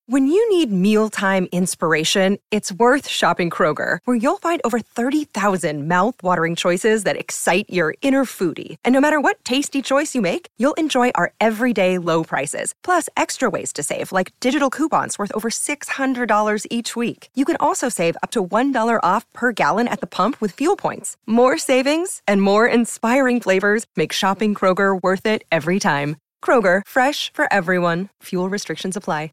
When you need mealtime inspiration, it's worth shopping Kroger, where you'll find over 30,000 mouth-watering choices that excite your inner foodie. And no matter what tasty choice you make, you'll enjoy our everyday low prices, plus extra ways to save, like digital coupons worth over $600 each week. You can also save up to $1 off per gallon at the pump with fuel points. More savings and more inspiring flavors make shopping Kroger worth it every time. Kroger, fresh for everyone. Fuel restrictions apply.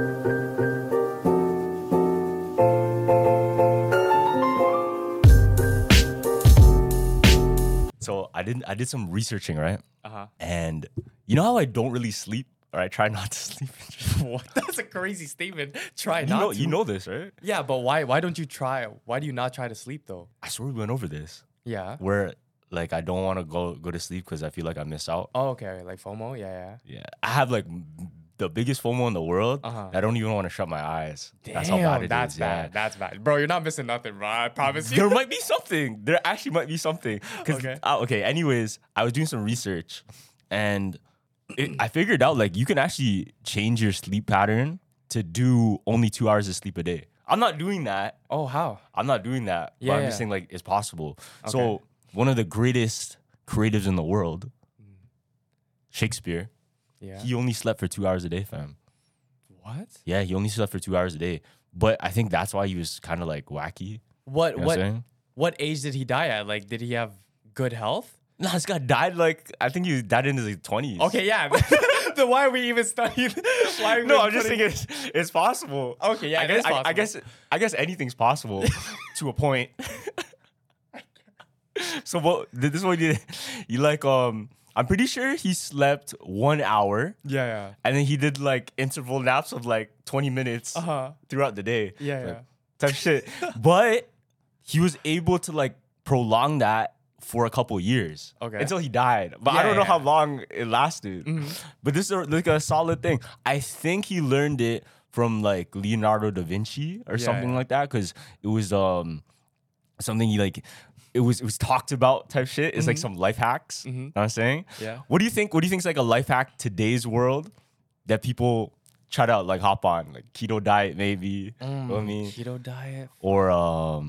So I did some researching, right? And you know how I don't really sleep, or I try not to sleep? What? That's a crazy statement. Try not to. You know this, right? Yeah, but why don't you try? Why do you not try to sleep though? I swear we went over this. Yeah. Where like I don't want to go to sleep because I feel like I miss out. Oh, okay. Like FOMO? Yeah. Yeah. I have like the biggest FOMO in the world. I don't even want to shut my eyes. That's how bad it is. That's bad. Yeah. That's bad. Bro, you're not missing nothing, bro. I promise you. There might be something. There actually might be something. Okay. Anyways, I was doing some research and I figured out like you can actually change your sleep pattern to do only 2 hours of sleep a day. I'm not doing that. Oh, how? I'm not doing that. Yeah, but I'm just saying like it's possible. Okay. So one of the greatest creatives in the world, Shakespeare, he only slept for 2 hours a day, fam. What? Yeah, he only slept for 2 hours a day. But I think that's why he was kind of like wacky. What age did he die at? Like, did he have good health? No, this guy died I think he died in his 20s. Okay, yeah. Then why are we even studying? No, I'm just saying it's possible. Okay, yeah, it is possible. I guess anything's possible to a point. So this is what he did. He like I'm pretty sure he slept 1 hour. Yeah. And then he did like interval naps of like 20 minutes throughout the day. Yeah. Type shit. But he was able to like prolong that for a couple years. Okay. Until he died. But I don't know how long it lasted. Mm-hmm. But this is like a solid thing. I think he learned it from like Leonardo da Vinci or something like that. Because it was something he like... It was talked about type shit. It's like some life hacks. You know what I'm saying? Yeah. What do you think is like a life hack today's world that people try to like hop on? Like keto diet maybe. You know what I mean? Keto diet. Or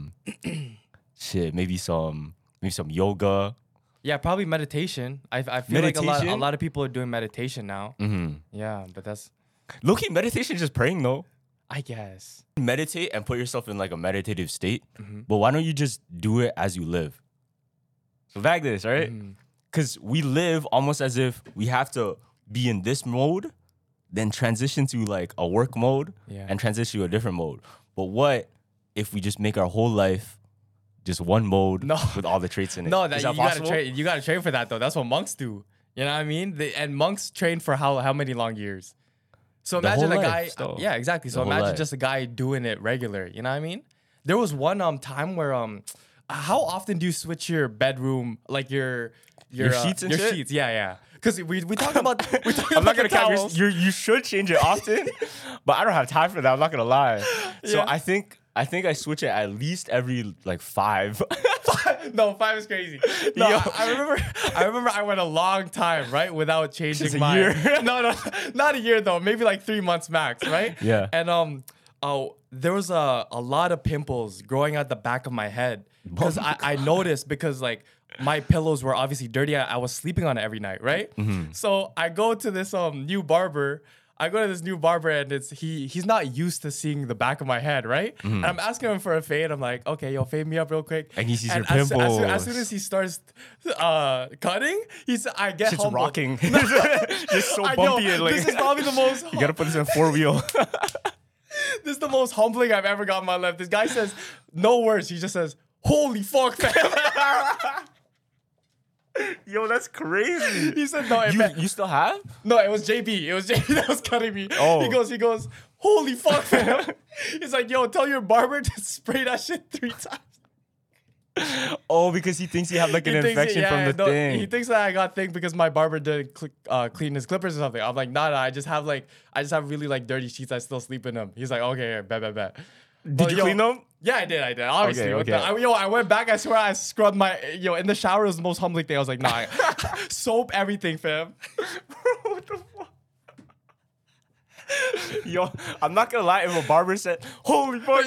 shit, maybe some yoga. Yeah, probably meditation. I feel like a lot of people are doing meditation now. Mm-hmm. Yeah, but that's low-key meditation is just praying though. I guess. Meditate and put yourself in like a meditative state. But why don't you just do it as you live? So back this, right? Because we live almost as if we have to be in this mode, then transition to like a work mode and transition to a different mode. But what if we just make our whole life just one mode with all the traits in it? No, Is that possible? You gotta train for that though. That's what monks do. You know what I mean? And monks train for how many long years? So imagine a guy, yeah, exactly. So imagine just a guy doing it regular. You know what I mean? There was one time where how often do you switch your bedroom, like your sheets and shit? sheets? Yeah. Because we talk about. I'm not gonna count. You should change it often, but I don't have time for that. I'm not gonna lie. So I think I switch it at least every like 5. No, 5 is crazy. No, I remember I went a long time, right, without changing mine. Year. No, not a year though. Maybe like 3 months max, right? Yeah. And there was a lot of pimples growing out the back of my head because I noticed because like my pillows were obviously dirty. I was sleeping on it every night, right? Mm-hmm. So I go to this new barber. And he's not used to seeing the back of my head, right? Mm-hmm. And I'm asking him for a fade. I'm like, okay, yo, fade me up real quick. And he sees your pimples. As soon as he starts cutting, I get shit's humbled. Rocking. Just so bumpy. This is probably the most... You gotta put this in 4-wheel. This is the most humbling I've ever got in my life. This guy says no words. He just says, holy fuck, man. Yo, that's crazy. He said, no. You still have? No, it was JB. It was JB that was cutting me. Oh. He goes, holy fuck, man. He's like, yo, tell your barber to spray that shit 3 times. Oh, because he thinks you have like an infection from the thing. He thinks that I got thing because my barber didn't clean his clippers or something. I'm like, nah, I just have really like dirty sheets. I still sleep in them. He's like, okay, bet. Did you clean them? Yeah, I did. Obviously. Okay. I went back. I swear I scrubbed my... in the shower was the most humbling thing. I was like, nah. Soap everything, fam. Bro, what the fuck? Yo, I'm not gonna lie. If a barber said, "Holy fuck,"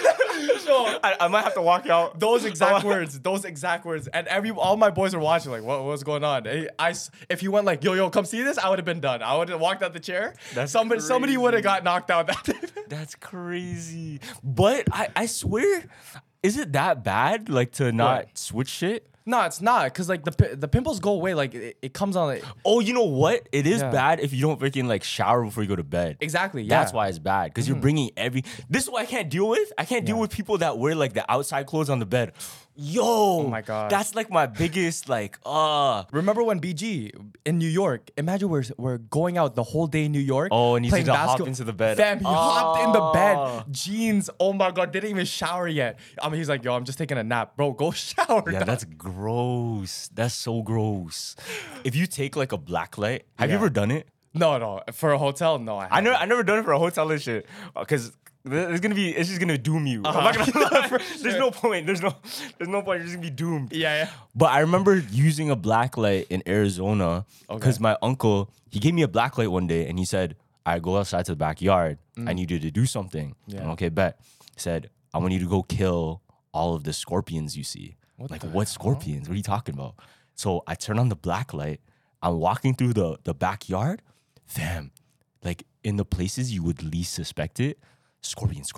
I might have to walk out. Those exact words. And all my boys were watching, like, what's going on? If he went like, yo, come see this, I would have been done. I would have walked out the chair. Somebody would have got knocked out that day. That's crazy. But I swear, is it that bad? Like to not switch shit? No, it's not, because like the pimples go away. Like it comes on. Like, oh, you know what? It is bad if you don't freaking like shower before you go to bed. Exactly. Yeah. That's why it's bad, because you're bringing This is what I can't deal with. I can't deal with people that wear like the outside clothes on the bed. Yo, oh my god, that's like my biggest like. Remember when BG in New York? Imagine we're going out the whole day in New York. Oh, and he's to hop into the bed. Fam, he hopped in the bed, jeans. Oh my god, didn't even shower yet. I mean, he's like, yo, I'm just taking a nap, bro. Go shower. Yeah, that's gross. That's so gross. If you take like a black light, have you ever done it? No, for a hotel, no. I never done it for a hotel and shit, because it's just gonna doom you. I'm not gonna There's no point. There's no point. You're just gonna be doomed. Yeah. But I remember using a black light in Arizona because my uncle, he gave me a black light one day and he said, "I go outside to the backyard. I need you to do something." Yeah. I'm okay, bet. He said, "I want you to go kill all of the scorpions you see." What scorpions? What are you talking about? So I turn on the black light. I'm walking through the backyard. Fam, like in the places you would least suspect it, scorpions.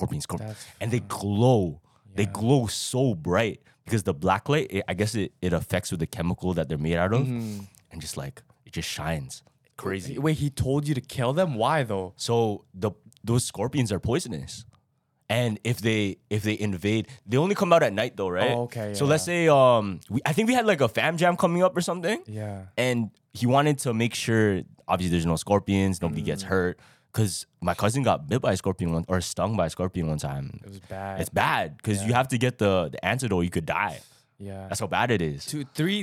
And they glow. Yeah. They glow so bright because the black light, I guess it affects with the chemical that they're made out of. And just like, it just shines. Crazy. Wait, he told you to kill them? Why though? So those scorpions are poisonous. And if they invade, they only come out at night though, right? Oh, okay. Yeah. So let's say I think we had like a fam jam coming up or something. Yeah. And he wanted to make sure, obviously, there's no scorpions, nobody gets hurt. Because my cousin got bit by a scorpion or stung by a scorpion one time. It was bad. It's bad because you have to get the antidote. You could die. Yeah. That's how bad it is. Three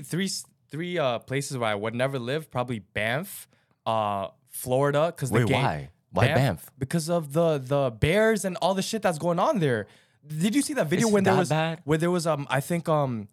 places where I would never live. Probably Banff, Florida. Wait, why? Why Banff? Because of the bears and all the shit that's going on there. Did you see that video when there was I think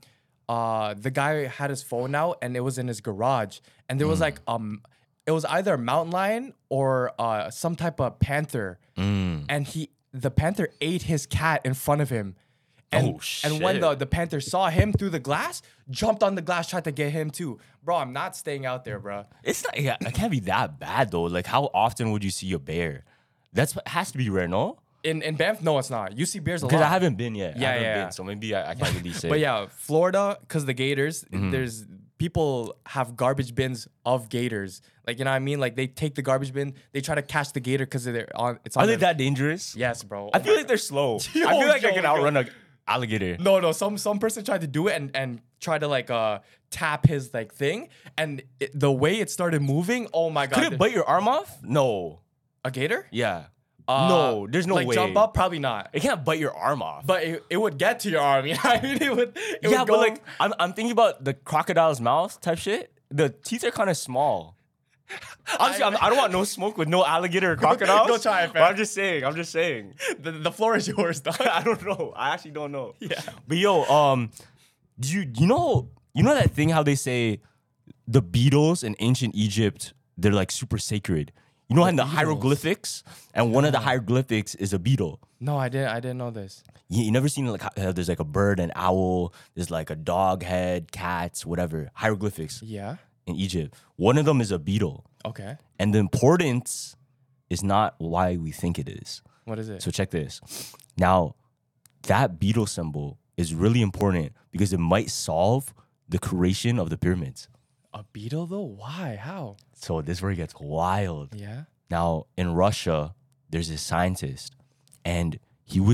the guy had his phone out and it was in his garage and there was like it was either a mountain lion or some type of panther, and the panther ate his cat in front of him. And, and when the panther saw him through the glass, jumped on the glass, tried to get him too. Bro, I'm not staying out there, bro. It's not. Yeah, it can't be that bad though. Like, how often would you see a bear? That has to be rare, no? In Banff, no, it's not. You see bears a lot. Because I haven't been yet. Yeah, I haven't been, so maybe I can't really say. But yeah, Florida, because the gators, there's people have garbage bins of gators. Like, you know what I mean? Like, they take the garbage bin, they try to catch the gator because they're on. Are they that dangerous? Yes, bro. I feel like they're slow. I feel like I can outrun an alligator. No. Some person tried to do it and try to like tap his like thing, and the way it started moving, oh my god! Could it bite your arm off? No. A gator? Yeah. No, there's no way. Like jump up? Probably not. It can't bite your arm off. But it would get to your arm. You know what I mean? It would but like I'm thinking about the crocodile's mouth type shit. The teeth are kind of small. Obviously, I don't want no smoke with no alligator or crocodiles. Don't try it, fam. But I'm just saying. The floor is yours, dog. I don't know. I actually don't know. Yeah. But yo, do you know that thing how they say the beetles in ancient Egypt, they're like super sacred. You know, in the hieroglyphics, and one of the hieroglyphics is a beetle. No, I didn't know this. You never seen like there's like a bird, an owl, there's like a dog head, cats, whatever hieroglyphics. Yeah. In Egypt, one of them is a beetle. Okay. And the importance is not why we think it is. What is it? So check this. Now, that beetle symbol is really important because it might solve the creation of the pyramids. A beetle though? Why? How? So this is where it gets wild. Yeah. Now, in Russia, there's a scientist, and he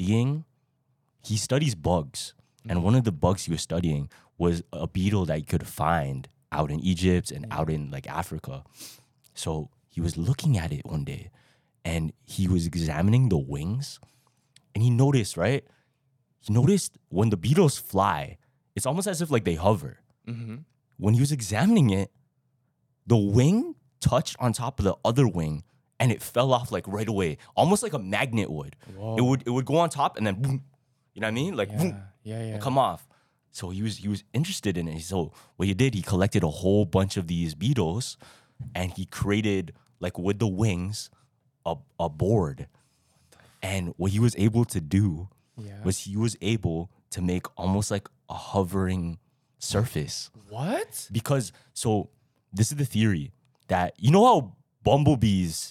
studies bugs. And one of the bugs he was studying was a beetle that he could find out in Egypt and out in like Africa. So he was looking at it one day, and he was examining the wings, and he noticed, right? He noticed when the beetles fly, it's almost as if like they hover. Mm-hmm. When he was examining it, the wing touched on top of the other wing and it fell off like right away, almost like a magnet would. Whoa. It would go on top and then boom, you know what I mean? Like boom, come off. So he was interested in it. So what he did, he collected a whole bunch of these beetles and he created like with the wings a board. And what he was able to do was he was able to make almost like a hovering surface. What? Because, so this is the theory that, you know how bumblebees,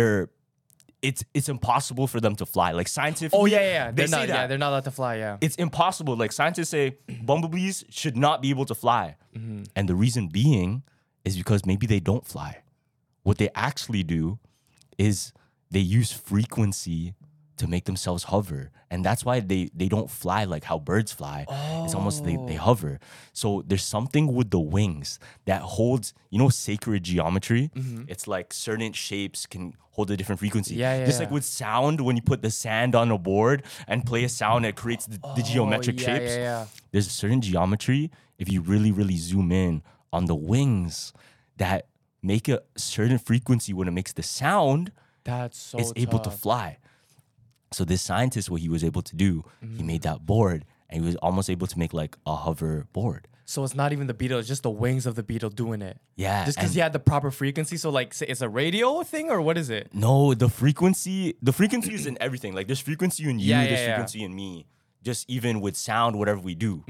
it's impossible for them to fly. Like scientifically, Oh yeah. they say not, that. Yeah, they're not allowed to fly. Yeah. It's impossible. Like scientists say bumblebees should not be able to fly. And the reason being is because maybe they don't fly. What they actually do is they use frequency to make themselves hover. And that's why they don't fly like how birds fly. It's almost they hover. So there's something with the wings that holds, you know, sacred geometry. It's like certain shapes can hold a different frequency. Just like with sound, when you put the sand on a board and play a sound, it creates the geometric shapes. There's a certain geometry, if you really, really zoom in on the wings, that make a certain frequency when it makes the sound, That's so it's able to fly. So this scientist, what he was able to do, he made that board and he was almost able to make like a hover board. So it's not even the beetle, it's just the wings of the beetle doing it. Yeah. Just because he had the proper frequency. So like, say it's a radio thing or what is it? No, the frequency is in everything. Like there's frequency in you, there's frequency in me. Just even with sound, whatever we do.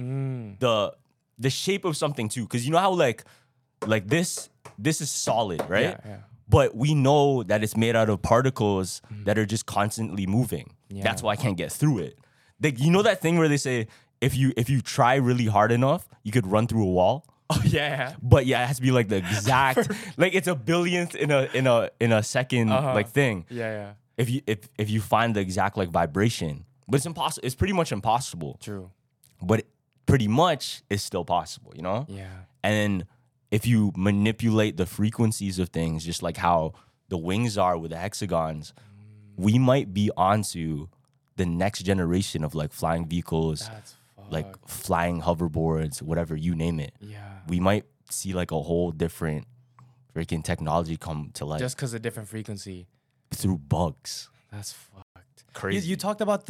The shape of something too. Because you know how like this is solid, right? Yeah. But we know that it's made out of particles that are just constantly moving. That's why I can't get through it. Like, you know that thing where they say if you try really hard enough, you could run through a wall. Oh yeah. But yeah, it has to be like the exact like it's a billionth in a second like thing. Yeah. If you find the exact like vibration, but it's impossible. It's pretty much impossible. True. But it pretty much is still possible. You know. Yeah. And if you manipulate the frequencies of things, just like how the wings are with the hexagons, we might be onto the next generation of like flying vehicles, like flying hoverboards, whatever, you name it. Yeah. We might see like a whole different freaking technology come to life. Just because of different frequency. Through bugs. That's fucked. Crazy. You talked about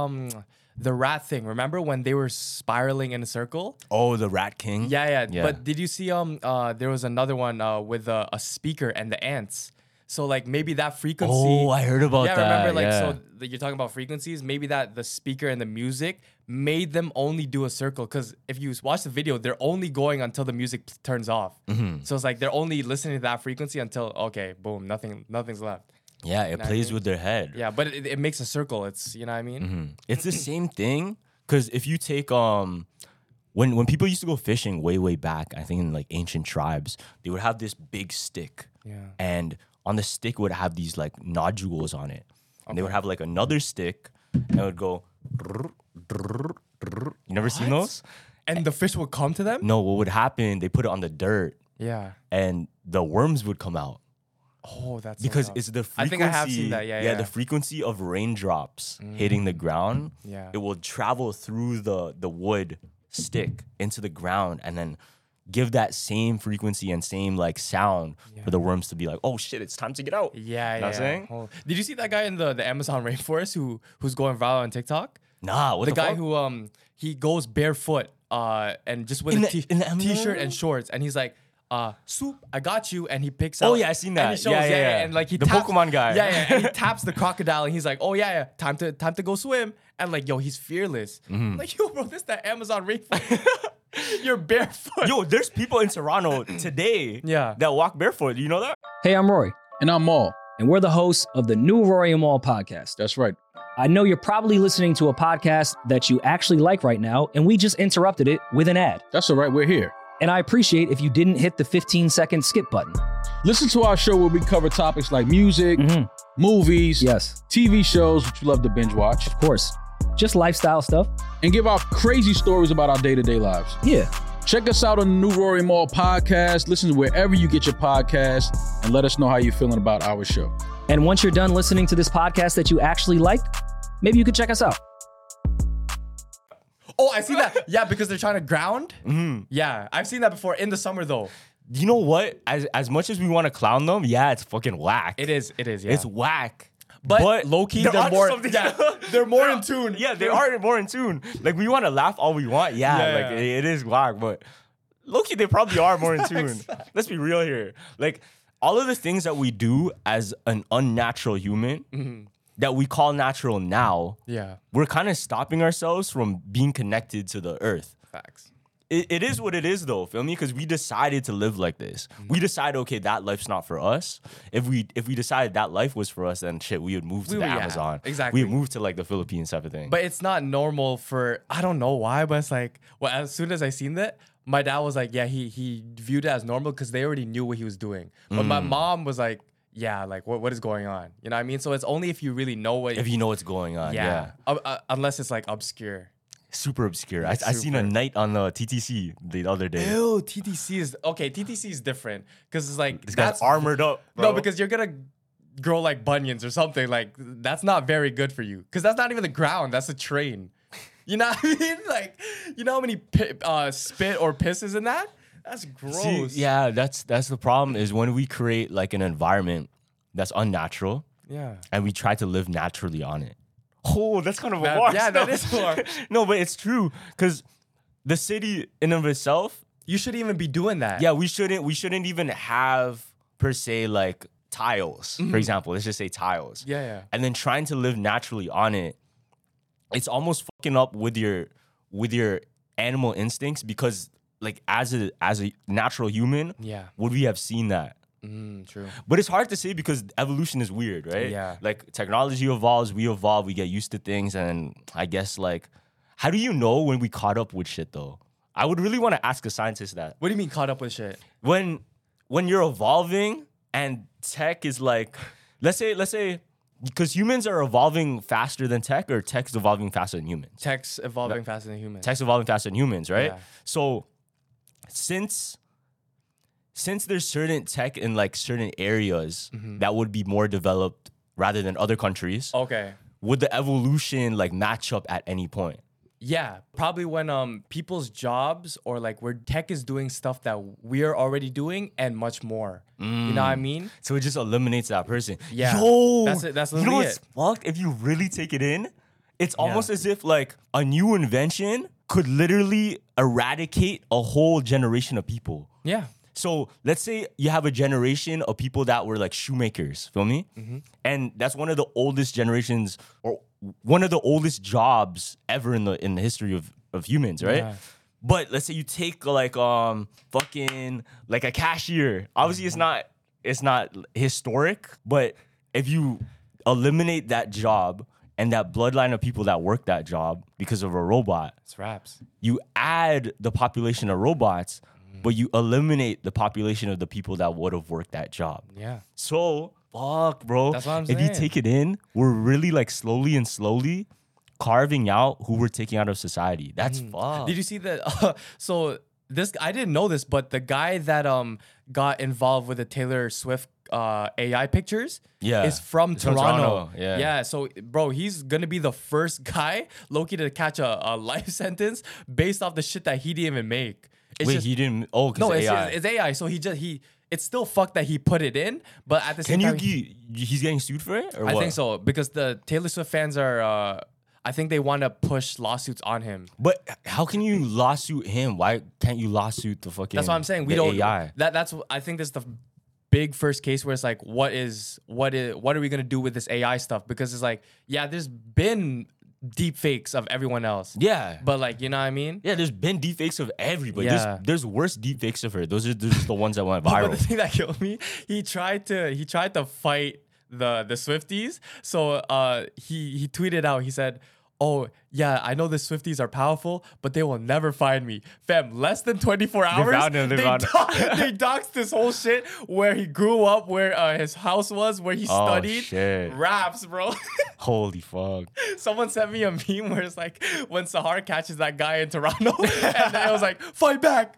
the rat thing. Remember when they were spiraling in a circle? Oh, the Rat King? Yeah. But did you see there was another one with a speaker and the ants. So like maybe that frequency. Oh, I heard about that. Yeah, remember so you're talking about frequencies. Maybe that the speaker and the music made them only do a circle. Because if you watch the video, they're only going until the music turns off. So it's like they're only listening to that frequency until boom, nothing's left. Yeah, it plays with their head. Yeah, but it makes a circle. It's you know what I mean. It's the same thing. Because if you take when people used to go fishing way back, I think in like ancient tribes, they would have this big stick. Yeah. And on the stick would have these like nodules on it. And they would have like another stick and it would go. You never seen those? And the fish would come to them? No, what would happen, they put it on the dirt. Yeah. And the worms would come out. Oh, that's because so it's the frequency. I think I have seen that. Yeah. The frequency of raindrops hitting the ground. Yeah. It will travel through the wood stick into the ground and then give that same frequency and same like sound for the worms to be like, oh shit, it's time to get out. Yeah, you know what I'm saying? Oh. Did you see that guy in the Amazon rainforest who's going viral on TikTok? Nah, what the guy fuck? who he goes barefoot and just with a t-shirt and shorts and he's like soup, I got you, and he picks out. Oh yeah, I seen that. And he shows, and like he the taps, Pokemon guy. Yeah, and he taps the crocodile, and he's like, oh yeah, time to go swim, and like yo, he's fearless. I'm like yo, bro, this that Amazon rainforest. You're barefoot. Yo, there's people in Toronto today that walk barefoot. You know that? Hey, I'm Rory. And I'm Maul. And we're the hosts of the new Rory and Maul podcast. That's right. I know you're probably listening to a podcast that you actually like right now, and we just interrupted it with an ad. That's all right, we're here. And I appreciate if you didn't hit the 15-second skip button. Listen to our show where we cover topics like music, movies, TV shows, which you love to binge watch. Of course. Just lifestyle stuff. And give out crazy stories about our day-to-day lives. Yeah. Check us out on the new Rory Maul podcast. Listen to wherever you get your podcast and let us know how you're feeling about our show. And once you're done listening to this podcast that you actually like, maybe you could check us out. Oh, I see that. Yeah, because they're trying to ground. Yeah, I've seen that before in the summer though. You know what? As much as we want to clown them, it's fucking whack. It is. Yeah. It's whack. But low-key, they're more. They're more in tune. Yeah, they are more in tune. Like we want to laugh all we want. It is whack, but low-key they probably are more in tune. Let's be real here. Like all of the things that we do as an unnatural human that we call natural now, we're kind of stopping ourselves from being connected to the earth. Facts. It is what it is, though, feel me? Because we decided to live like this. We decided, okay, that life's not for us. If we decided that life was for us, then shit, we would move to the Amazon. Exactly. We would move to like the Philippines type of thing. But it's not normal for, I don't know why, but it's like, well, as soon as I seen that, my dad was like, yeah, he viewed it as normal because they already knew what he was doing. But my mom was like, yeah, like what is going on? You know what I mean? So it's only if you really know what. If you know what's going on, yeah. Unless it's like obscure. Super obscure. I seen a night on the TTC the other day. Ew, TTC is different because it's like this guy's armored up. Bro. No, because you're gonna grow like bunions or something. Like that's not very good for you because that's not even the ground. That's a train. You know what I mean? Like you know how many spit or piss is in that? That's gross. See, yeah, that's the problem is when we create like an environment that's unnatural. Yeah. And we try to live naturally on it. Oh, that's kind of a harsh. Yeah, that is more. No, but it's true because the city in of itself, you shouldn't even be doing that. Yeah, we shouldn't even have per se like tiles, for example. Let's just say tiles. Yeah. And then trying to live naturally on it, it's almost fucking up with your animal instincts because like as a natural human, would we have seen that? True. But it's hard to say because evolution is weird, right? Yeah. Like technology evolves, we evolve, we get used to things, and I guess like, how do you know when we caught up with shit though? I would really want to ask a scientist that. What do you mean caught up with shit? When you're evolving and tech is like, let's say, because humans are evolving faster than tech, or tech's evolving faster than humans? Tech's evolving faster than humans. Tech's evolving faster than humans, right? Yeah. So since there's certain tech in like certain areas that would be more developed rather than other countries, would the evolution like match up at any point? Yeah, probably when people's jobs or like where tech is doing stuff that we're already doing and much more. You know what I mean? So it just eliminates that person. Yeah. Yo, that's it. That's you know literally what's fucked? If you really take it in, it's almost as if like a new invention could literally eradicate a whole generation of people. Yeah. So let's say you have a generation of people that were like shoemakers, feel me? And that's one of the oldest generations or one of the oldest jobs ever in the history of humans, right? Yeah. But let's say you take like fucking like a cashier. Obviously it's not historic, but if you eliminate that job and that bloodline of people that work that job because of a robot, It's raps. you add the population of robots, but you eliminate the population of the people that would have worked that job. Yeah. So, fuck, bro. That's what I'm If you saying. take it in, we're really like slowly carving out who we're taking out of society. That's fuck. Did you see that? So this, I didn't know this, but the guy that got involved with the Taylor Swift AI pictures is from It's from Toronto. Yeah. Yeah. So, bro, he's gonna be the first guy, Loki, to catch a life sentence based off the shit that he didn't even make. It's Wait, just, he didn't. Oh, because no, AI. it's AI. So it's still fucked that he put it in, but at the same time, He's getting sued for it? Or I what? think so because the Taylor Swift fans are. I think they want to push lawsuits on him. But how can you lawsuit him? Why can't you lawsuit the fucking? That's what I'm saying. We the don't. AI. That's. I think this is the big first case where it's like, what are we gonna do with this AI stuff? Because it's like, yeah, there's been deep fakes of everyone else. Yeah. But like, you know what I mean? Yeah, there's been deepfakes of everybody. Yeah. There's worse deepfakes of her. Those are just the ones that went viral. But the thing that killed me, he tried to fight the Swifties. So he tweeted out, he said, "Oh, yeah, I know the Swifties are powerful, but they will never find me." Fam, less than 24 hours, found him, they found him. they doxed this whole shit where he grew up, where his house was, where he studied. Shit. Raps, bro. Holy fuck. Someone sent me a meme where it's like, when Sahar catches that guy in Toronto, and then it was like, fight back.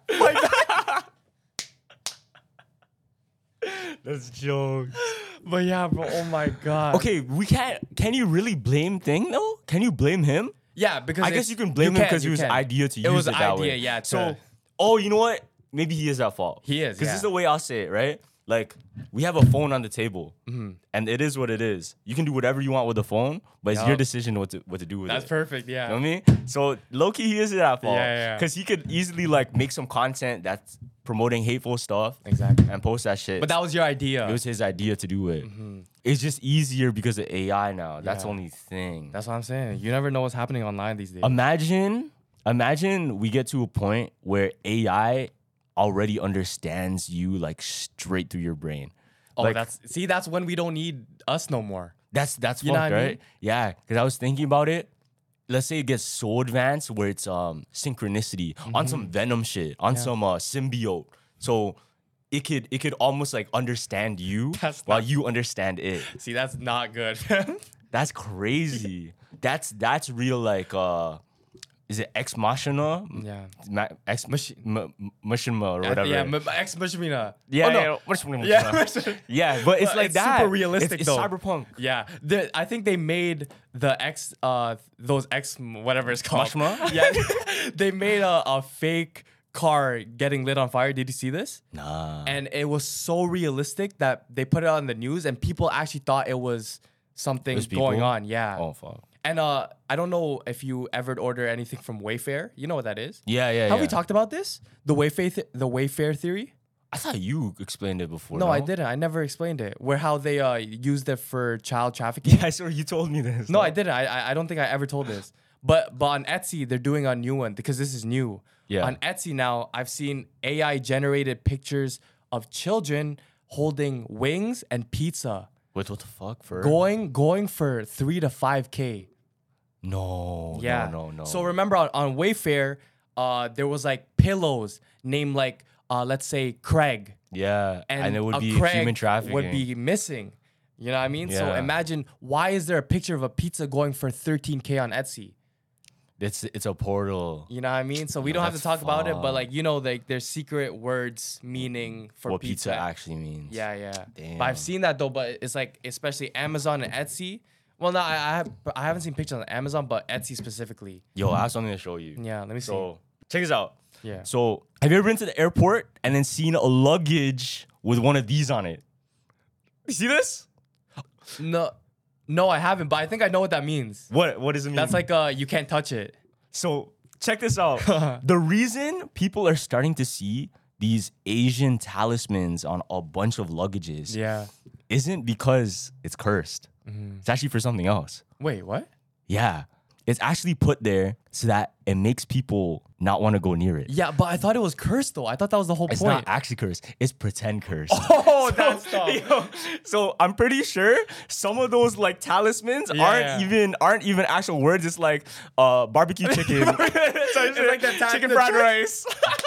That's jokes. But yeah, bro, oh my God. Okay, can you really blame Thing though? Can you blame him? Yeah, because I guess you can blame him because it was an idea to use it was that idea, way. yeah. So, you know what? Maybe he is at fault. He is, Because yeah. this is the way I'll say it, right? Like, we have a phone on the table, and it is what it is. You can do whatever you want with the phone, but it's Yup. your decision what to do with That's it. perfect, yeah. You know what I mean? So low-key, he is at fault. Yeah. Because he could easily like make some content that's promoting hateful stuff. Exactly. And post that shit. But that was your idea. It was his idea to do it. It's just easier because of AI now. That's the only thing. That's what I'm saying. You never know what's happening online these days. Imagine we get to a point where AI already understands you like straight through your brain. Oh, like, that's when we don't need us no more. That's fucked, know what I mean? right? Yeah, because I was thinking about it. Let's say it gets so advanced where it's synchronicity on some Venom shit, on some symbiote. So it could almost like understand you while you understand it. See, that's not good. That's crazy. That's real like is it Ex Machina? Yeah. Ex Machina or whatever. Ex Machina. Yeah, yeah, but it's like it's that. super realistic it's though. Cyberpunk. Yeah, I think they made the X, those X, whatever it's called. Machina? Yeah, they made a fake car getting lit on fire. Did you see this? Nah. And it was so realistic that they put it on the news, and people actually thought it was something going on. Yeah. Oh fuck. And I don't know if you ever order anything from Wayfair. You know what that is? Yeah. Have we talked about this? The Wayfair theory? I thought you explained it before. No, I didn't. I never explained it. Where how they used it for child trafficking. Yeah, I saw you told me this. No, I didn't. I don't think I ever told this. But on Etsy, they're doing a new one because this is new. Yeah. On Etsy now, I've seen AI generated pictures of children holding wings and pizza. Wait, what the fuck? For Going for $3,000 to $5,000. No. Yeah. No. So remember on Wayfair, there was like pillows named like let's say Craig. Yeah. And it would be Craig human trafficking. would be missing. You know what I mean? So Yeah. imagine, why is there a picture of a pizza going for $13,000 on Etsy? It's a portal. You know what I mean? So we don't have to That's talk about it, but fucked. like, you know, like there's secret words meaning for What pizza actually means. Yeah. Damn. But I've seen that though, but it's like, especially Amazon and Etsy. Well, no, I haven't seen pictures on Amazon, but Etsy specifically. Yo, I have something to show you. Yeah, let me see. So check this out. Yeah. So have you ever been to the airport and then seen a luggage with one of these on it? You see this? No, I haven't, but I think I know what that means. What does it mean? That's like you can't touch it. So check this out. The reason people are starting to see these Asian talismans on a bunch of luggages isn't because it's cursed. It's actually for something else. Wait, what? Yeah. It's actually put there so that it makes people not want to go near it. Yeah, but I thought it was cursed though. I thought that was the whole It's point. not actually cursed. It's pretend cursed. Oh, that's tough. So I'm pretty sure some of those like talismans aren't even actual words. It's like barbecue chicken. It's like that chicken fried rice.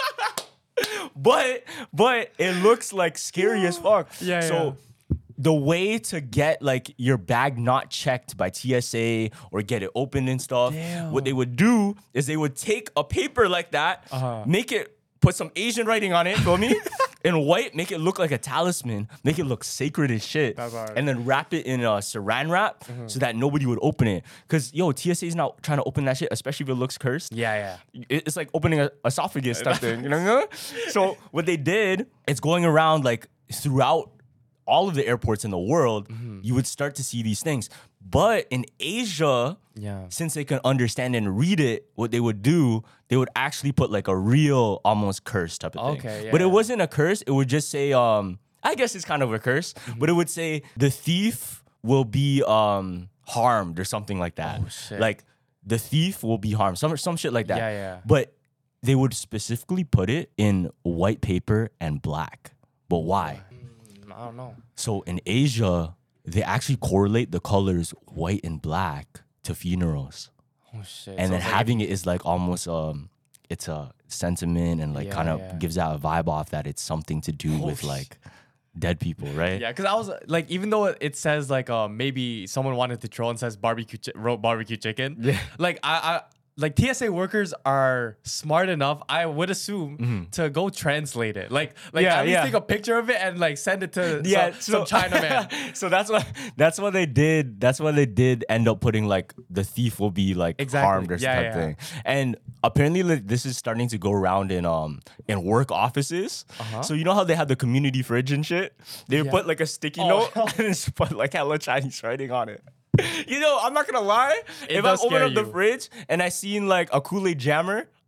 but it looks like scary as fuck. So the way to get like your bag not checked by TSA or get it opened and stuff, what they would do is they would take a paper like that, put some Asian writing on it, feel me? In white, make it look like a talisman, make it look sacred as shit, and then wrap it in a saran wrap so that nobody would open it. Cause TSA is not trying to open that shit, especially if it looks cursed. Yeah. It's like opening an esophagus type thing, you know? So what they did, it's going around like throughout all of the airports in the world, you would start to see these things. But in Asia, since they can understand and read it, what they would do, they would actually put like a real almost curse type of thing. Okay, But it wasn't a curse. It would just say, I guess it's kind of a curse, but it would say the thief will be harmed or something like that. Oh, shit. Like the thief will be harmed, some shit like that. Yeah. But they would specifically put it in white paper and black. But why? I don't know. So in Asia, they actually correlate the colors white and black to funerals. Oh shit. And So then it's like having it is like almost it's a sentiment and like kind of gives out a vibe off that it's something to do with like dead people, right? Yeah, because I was like, even though it says like maybe someone wanted to troll and says wrote barbecue chicken. Yeah. Like I like TSA workers are smart enough, I would assume, to go translate it. Like at least take a picture of it and like send it to some Chinaman. So that's what they did. That's why they did end up putting like the thief will be like harmed or something. And apparently like, this is starting to go around in work offices. So you know how they have the community fridge and shit? They put like a sticky note and just put like hella Chinese writing on it. You know, I'm not gonna lie. If I open up the fridge and I seen like a Kool-Aid jammer,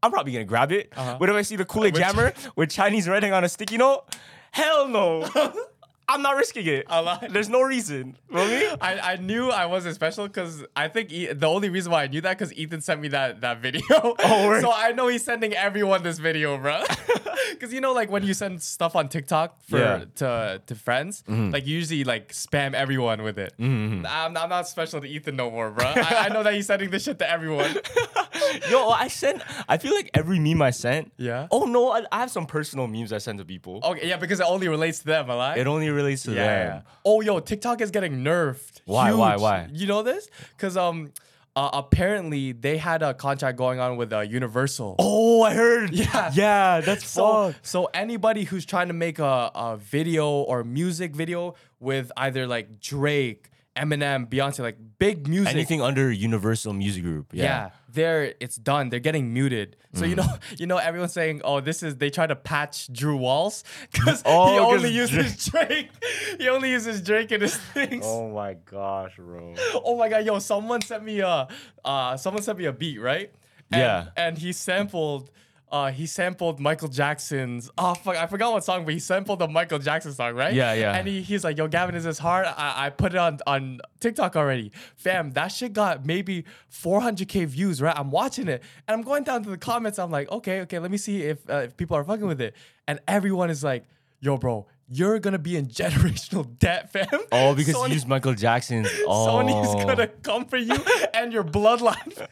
I'm probably gonna grab it. But if I see the Kool-Aid Jammer with Chinese writing on a sticky note, hell no. I'm not risking it. There's no reason. Really? I knew I wasn't special because I think the only reason why I knew that because Ethan sent me that video. Oh, so I know he's sending everyone this video, bro. Because you know, like when you send stuff on TikTok to friends, like you usually like spam everyone with it. I'm not special to Ethan no more, bro. I know that he's sending this shit to everyone. Yo, I feel like every meme I sent. Yeah. Oh no, I have some personal memes I send to people. Okay, yeah, because it only relates to them, alive. It only relates to them. Yeah. Oh, yo, TikTok is getting nerfed. Why? Huge. Why? You know this? Because apparently they had a contract going on with Universal. Oh, I heard. Yeah, that's fucked. So anybody who's trying to make a video or music video with either like Drake, Eminem, Beyonce, like big music. Anything under Universal Music Group. Yeah. It's done. They're getting muted. So you know everyone's saying, oh, they try to patch Drew Walls because he only uses Drake. He only uses Drake in his things. Oh my gosh, bro. Oh my god, yo, someone sent me a beat, right? And he sampled Michael Jackson's. Oh fuck, I forgot what song, but he sampled the Michael Jackson song, right? Yeah. And he's like, "Yo, Gavin, is this hard? I put it on TikTok already, fam. That shit got maybe 400K views, right? I'm watching it, and I'm going down to the comments. I'm like, okay, let me see if people are fucking with it, and everyone is like, "Yo, bro, you're gonna be in generational debt, fam." Oh, because you used Michael Jackson's. Oh. Sony's gonna come for you and your bloodline.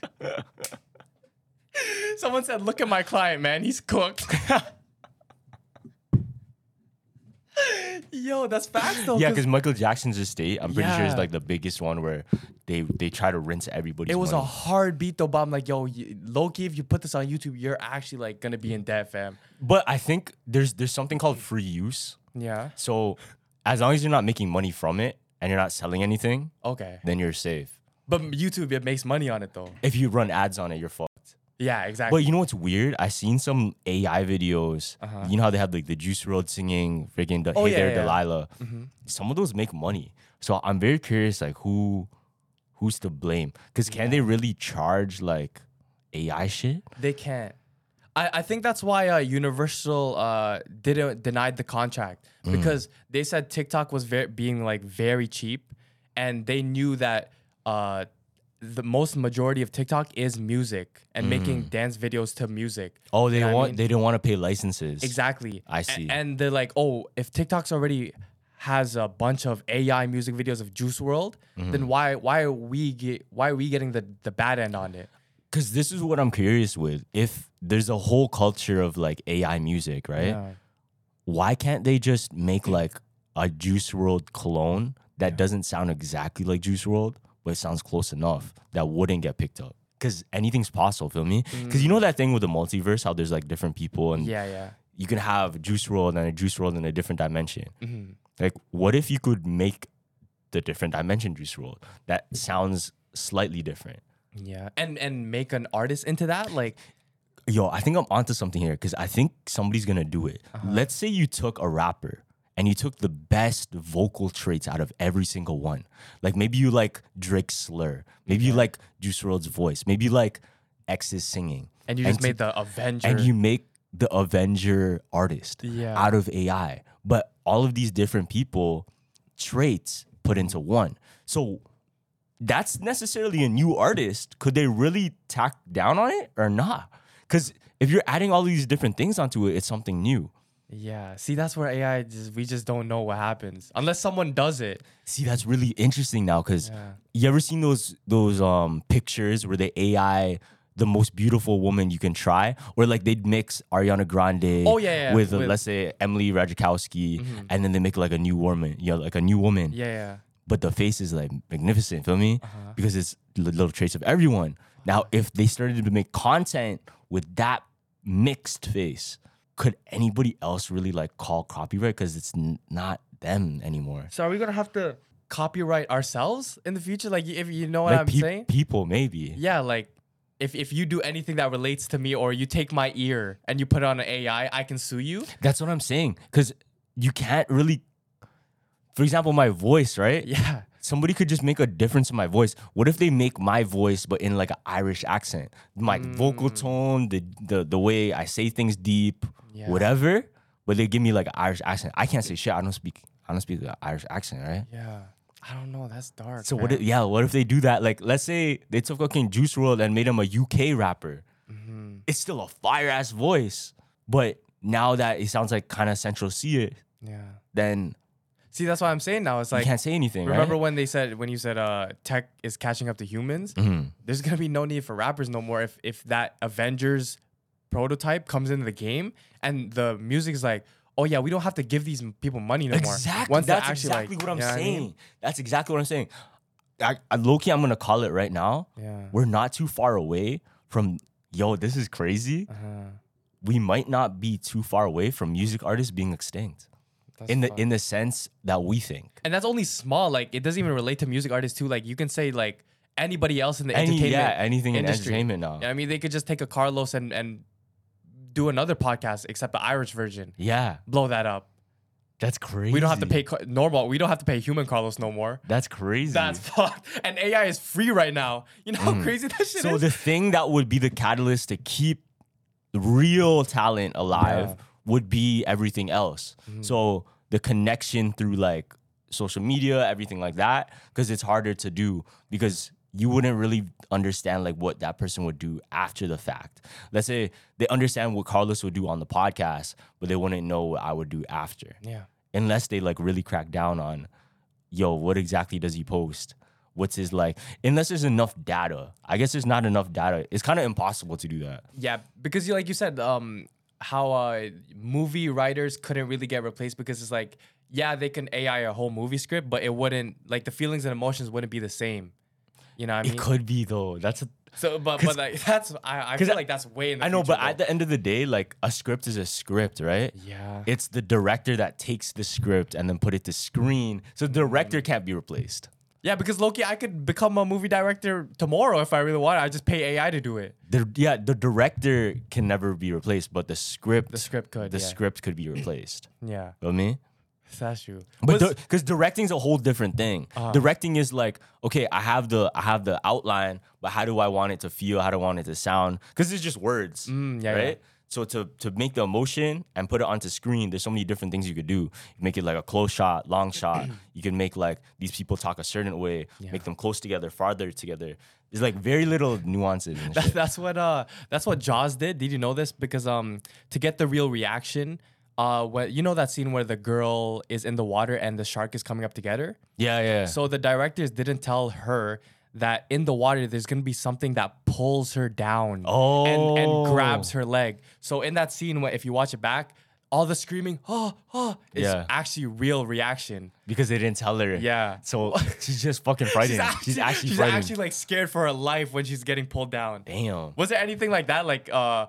Someone said, "Look at my client, man. He's cooked." Yo, that's facts though. Yeah, because Michael Jackson's estate, I'm pretty sure, is like the biggest one where they try to rinse everybody's It was money. a hard beat though, but I'm like, yo, low-key, if you put this on YouTube, you're actually like gonna be in debt, fam. But I think there's something called free use. Yeah. So as long as you're not making money from it and you're not selling anything, Okay. then you're safe. But YouTube, it makes money on it though. If you run ads on it, you're fucked. Yeah, exactly. But you know what's weird? I seen some AI videos. You know how they have like the Juice WRLD singing freaking Hey There Delilah. Some of those make money. So I'm very curious, like who's to blame? Because can they really charge like AI shit? They can't. I think that's why Universal denied the contract because they said TikTok was being like very cheap, and they knew that the most majority of TikTok is music and making dance videos to music. Oh, they didn't want to pay licenses. Exactly. I see. And they're like, oh, if TikTok's already has a bunch of AI music videos of Juice WRLD, then why are we getting the bad end on it? Because this is what I'm curious with. If there's a whole culture of like AI music, right? Yeah. Why can't they just make like a Juice WRLD clone that doesn't sound exactly like Juice WRLD, but it sounds close enough that wouldn't get picked up? Because anything's possible, feel me? Because you know that thing with the multiverse, how there's like different people and you can have Juice WRLD and a Juice WRLD in a different dimension. Like, what if you could make the different dimension Juice WRLD that sounds slightly different? Yeah, and make an artist into that, like. Yo, I think I'm onto something here because I think somebody's gonna do it. Let's say you took a rapper and you took the best vocal traits out of every single one. Like maybe you like Drake's slur, maybe you like Juice WRLD's voice, maybe you like X's singing, and you just made the Avenger, and you make the Avenger artist out of AI. But all of these different people traits put into one. So that's necessarily a new artist. Could they really tack down on it or not? Because if you're adding all these different things onto it, it's something new. Yeah. See, that's where AI we just don't know what happens unless someone does it. See, that's really interesting now because you ever seen those pictures where the AI the most beautiful woman you can try, or like they'd mix Ariana Grande with let's say Emily Ratajkowski, and then they make like a new woman, like a new woman. Yeah. But the face is like magnificent, feel me? Because it's little traits of everyone. Now, if they started to make content with that mixed face, could anybody else really like call copyright? Because it's not them anymore. So are we gonna have to copyright ourselves in the future? Like, if you know what I'm saying? People, maybe. Yeah, like if you do anything that relates to me, or you take my ear and you put it on an AI, I can sue you. That's what I'm saying. Because you can't really, for example, my voice, right? Yeah. somebody could just make a difference in my voice. What if they make my voice but in like an Irish accent? My vocal tone, the way I say things deep, whatever, but they give me like an Irish accent. I can't say shit. I don't speak an Irish accent, right? Yeah. I don't know. That's dark. So what if they do that? Like, let's say they took fucking Juice WRLD and made him a UK rapper. It's still a fire ass voice, but now that it sounds like kind of Central C, then see, that's what I'm saying now. It's like you can't say anything. Remember right? when you said tech is catching up to humans? There's gonna be no need for rappers no more if that Avengers prototype comes into the game and the music is like, oh yeah, we don't have to give these people money no more. Exactly. That's exactly what I'm saying. I mean? That's exactly what I'm saying. Low-key, I'm gonna call it right now. Yeah. We're not too far away from. Yo, this is crazy. We might not be too far away from music artists being extinct. In the sense that we think. And that's only small. Like, it doesn't even relate to music artists too. Like, you can say like anybody else in the entertainment anything industry. in entertainment now. Yeah, I mean, they could just take a Carlos and do another podcast except the Irish version. Yeah. Blow that up. That's crazy. We don't have to pay we don't have to pay human Carlos no more. That's crazy. That's fucked. And AI is free right now. You know how crazy that shit is? So the thing that would be the catalyst to keep real talent alive would be everything else. So the connection through like social media, everything like that, because it's harder to do because you wouldn't really understand like what that person would do after the fact. Let's say they understand what Carlos would do on the podcast, but they wouldn't know what I would do after. Yeah. Unless they like really crack down on, yo, what exactly does he post? What's his like? Unless there's enough data. I guess there's not enough data. It's kind of impossible to do that. Yeah, because like you said, how movie writers couldn't really get replaced because it's like, yeah, they can AI a whole movie script, but it wouldn't, like the feelings and emotions wouldn't be the same. You know what I mean? It could be though. But like that's I feel like that's way in the I know, future, but at the end of the day, like a script is a script, right? Yeah. It's the director that takes the script and then put it to screen. So the director can't be replaced. Yeah, because Loki, I could become a movie director tomorrow if I really want. I just pay AI to do it. The director can never be replaced, but the script could be replaced. Yeah. Feel me? That's true. But because directing's a whole different thing. Directing is like, okay, I have the outline, but how do I want it to feel? How do I want it to sound? Because it's just words, right? Yeah. So to make the emotion and put it onto screen, there's so many different things you could do. You make it like a close shot, long shot. You can make like these people talk a certain way, make them close together, farther together. There's like very little nuances. That's what Jaws did. Did you know this? Because to get the real reaction, you know that scene where the girl is in the water and the shark is coming up together? Yeah. So the directors didn't tell her that in the water there's gonna be something that pulls her down and grabs her leg. So in that scene, if you watch it back, all the screaming, is actually real reaction. Because they didn't tell her. Yeah. So she's just fucking frightened. She's actually like scared for her life when she's getting pulled down. Damn. Was there anything like that? Like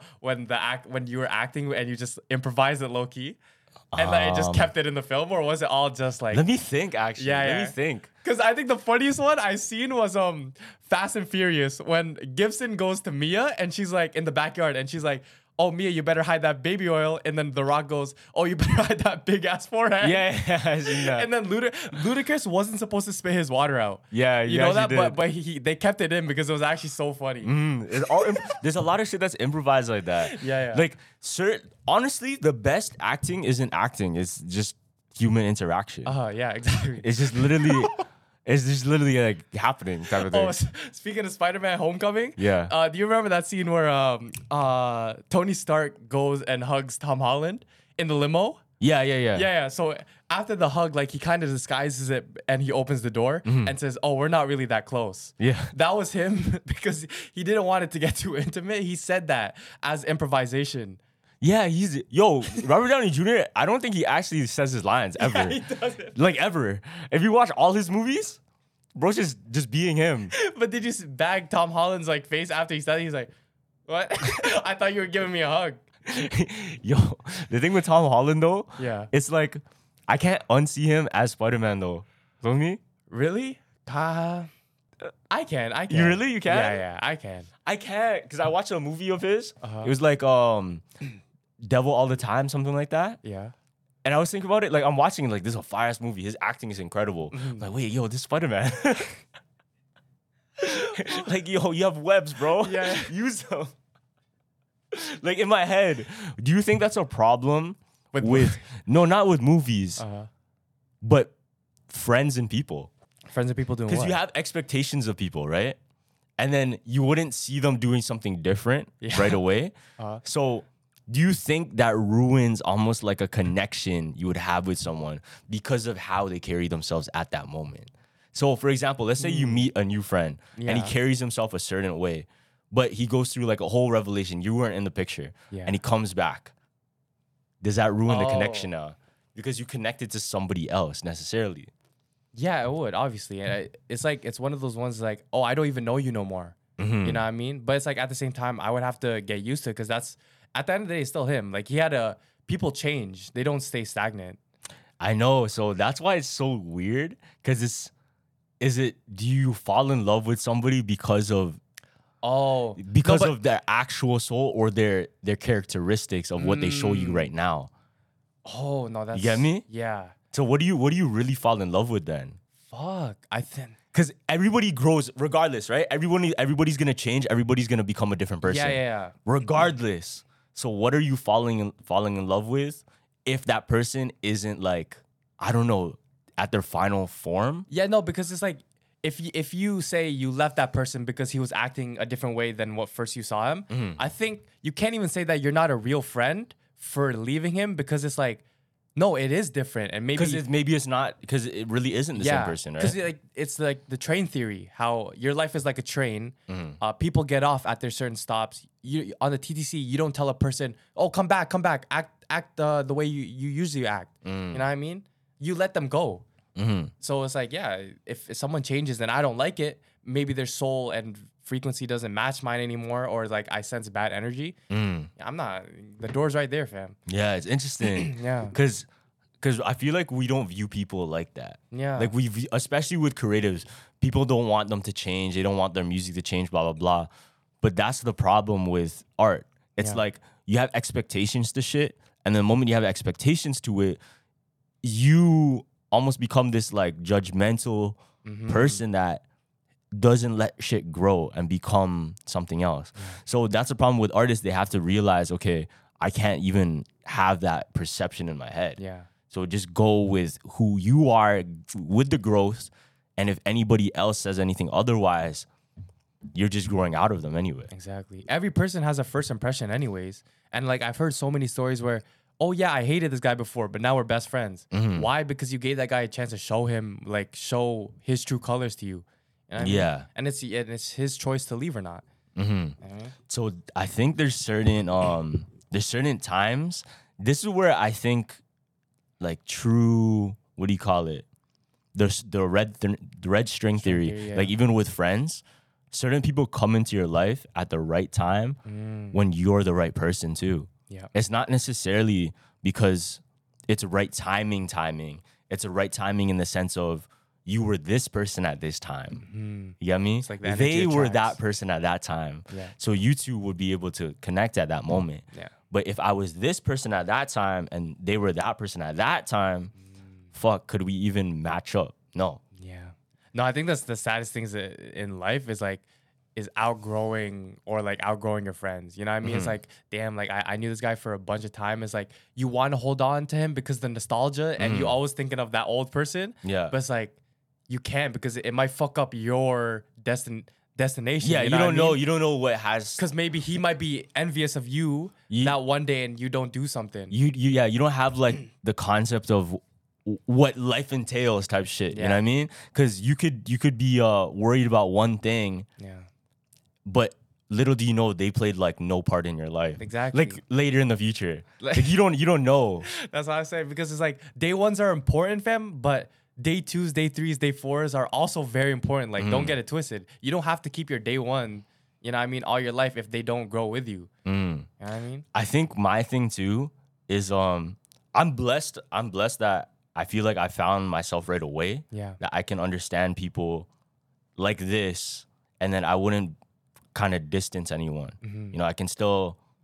when you were acting and you just improvised it low key? And like, it just kept it in the film, or was it all just like? Let me think. Actually, let me think. Because I think the funniest one I seen was Fast and Furious when Gibson goes to Mia and she's like in the backyard and she's like, "Oh Mia, you better hide that baby oil." And then The Rock goes, "Oh, you better hide that big ass forehead." Yeah, I seen that. And then Ludacris wasn't supposed to spit his water out. Yeah, you know that, but they kept it in because it was actually so funny. There's a lot of shit that's improvised like that. Yeah. Like, honestly, the best acting isn't acting; it's just human interaction. Yeah, exactly. It's just literally. It's just literally like happening type of thing. Speaking of Spider-Man Homecoming, yeah. Do you remember that scene where Tony Stark goes and hugs Tom Holland in the limo? Yeah. So after the hug, like he kind of disguises it and he opens the door and says, "Oh, we're not really that close." Yeah. That was him because he didn't want it to get too intimate. He said that as improvisation. Yeah, Robert Downey Jr., I don't think he actually says his lines ever. Yeah, he doesn't. Like ever. If you watch all his movies, bro's just being him. But did you bag Tom Holland's like face after he said it? He's like, "What?" I thought you were giving me a hug. Yo, the thing with Tom Holland though, it's like I can't unsee him as Spider-Man though. Feel me? Really? I can. You really? You can? Yeah, I can. I can't because I watched a movie of his. It was like Devil All the Time, something like that. Yeah. And I was thinking about it, like I'm watching like this is a fire-ass movie. His acting is incredible. I'm like, wait, yo, this Spider-Man. Like, yo, you have webs, bro. Yeah. Use them. Like in my head, do you think that's a problem with no, not with movies, but friends and people? Friends and people doing what? Because you have expectations of people, right? And then you wouldn't see them doing something different right away. So do you think that ruins almost like a connection you would have with someone because of how they carry themselves at that moment? So for example, let's say you meet a new friend and he carries himself a certain way, but he goes through like a whole revelation. You weren't in the picture and he comes back. Does that ruin the connection now? Because you connected to somebody else necessarily. Yeah, it would, obviously. And it's like, it's one of those ones like, oh, I don't even know you no more. You know what I mean? But it's like, at the same time, I would have to get used to it because that's, at the end of the day, it's still him. Like, people change. They don't stay stagnant. I know. So that's why it's so weird. Because do you fall in love with somebody because of their actual soul or their characteristics of what they show you right now? Oh, no, that's... You get me? Yeah. So what do you really fall in love with then? Fuck, I think... Because everybody grows regardless, right? Everybody's going to change. Everybody's going to become a different person. Yeah. Regardless. So what are you falling in love with if that person isn't like, I don't know, at their final form? Yeah, no, because it's like, if you say you left that person because he was acting a different way than what first you saw him, I think you can't even say that you're not a real friend for leaving him because it's like, no, it is different, and maybe it's not because it really isn't the same person, right? Because it's like the train theory, how your life is like a train. People get off at their certain stops. You on the TTC, you don't tell a person, "Oh, come back, act the way you usually act." You know what I mean? You let them go. So it's like, yeah, if someone changes and I don't like it, maybe their soul and frequency doesn't match mine anymore, or like I sense bad energy. I'm not. The door's right there, fam. Yeah, it's interesting. Yeah, because I feel like we don't view people like that. Yeah, like especially with creatives, people don't want them to change. They don't want their music to change. Blah blah blah. But that's the problem with art. It's like you have expectations to shit, and the moment you have expectations to it, you almost become this like judgmental person that doesn't let shit grow and become something else. So that's the problem with artists. They have to realize, okay, I can't even have that perception in my head. Yeah. So just go with who you are with the growth. And if anybody else says anything otherwise, you're just growing out of them anyway. Exactly. Every person has a first impression anyways. And like I've heard so many stories where, oh yeah, I hated this guy before, but now we're best friends. Why? Because you gave that guy a chance to show his true colors to you. You know what I mean? And it's his choice to leave or not. So I think there's certain times. This is where I think like true, what do you call it? The red string theory. Like even with friends, certain people come into your life at the right time when you're the right person too. Yeah. It's not necessarily because it's right timing. It's a right timing in the sense of you were this person at this time. You get me? It's like the they were attracts. that person at that time. Yeah. So you two would be able to connect at that moment. Yeah. But if I was this person at that time and they were that person at that time, fuck, could we even match up? No. Yeah. No, I think that's the saddest things in life is outgrowing your friends. You know what I mean? It's like, damn, like I knew this guy for a bunch of time. It's like you want to hold on to him because the nostalgia and you always thinking of that old person. Yeah. But it's like you can't because it might fuck up your destination. Yeah, you don't what I know. mean? You don't know what has. Because maybe he might be envious of you that one day and you don't do something. You don't have like the concept of what life entails type shit. You know what I mean? Because you could be worried about one thing. Yeah. But little do you know they played like no part in your life. Exactly. Like later in the future. Like you don't know. That's what I say, because it's like day ones are important, fam, but day twos, day threes, day fours are also very important. Like don't get it twisted. You don't have to keep your day one, you know what I mean, all your life if they don't grow with you. You know what I mean? I think my thing too is I'm blessed that I feel like I found myself right away. Yeah. That I can understand people like this and then I wouldn't kind of distance anyone. You know, I can still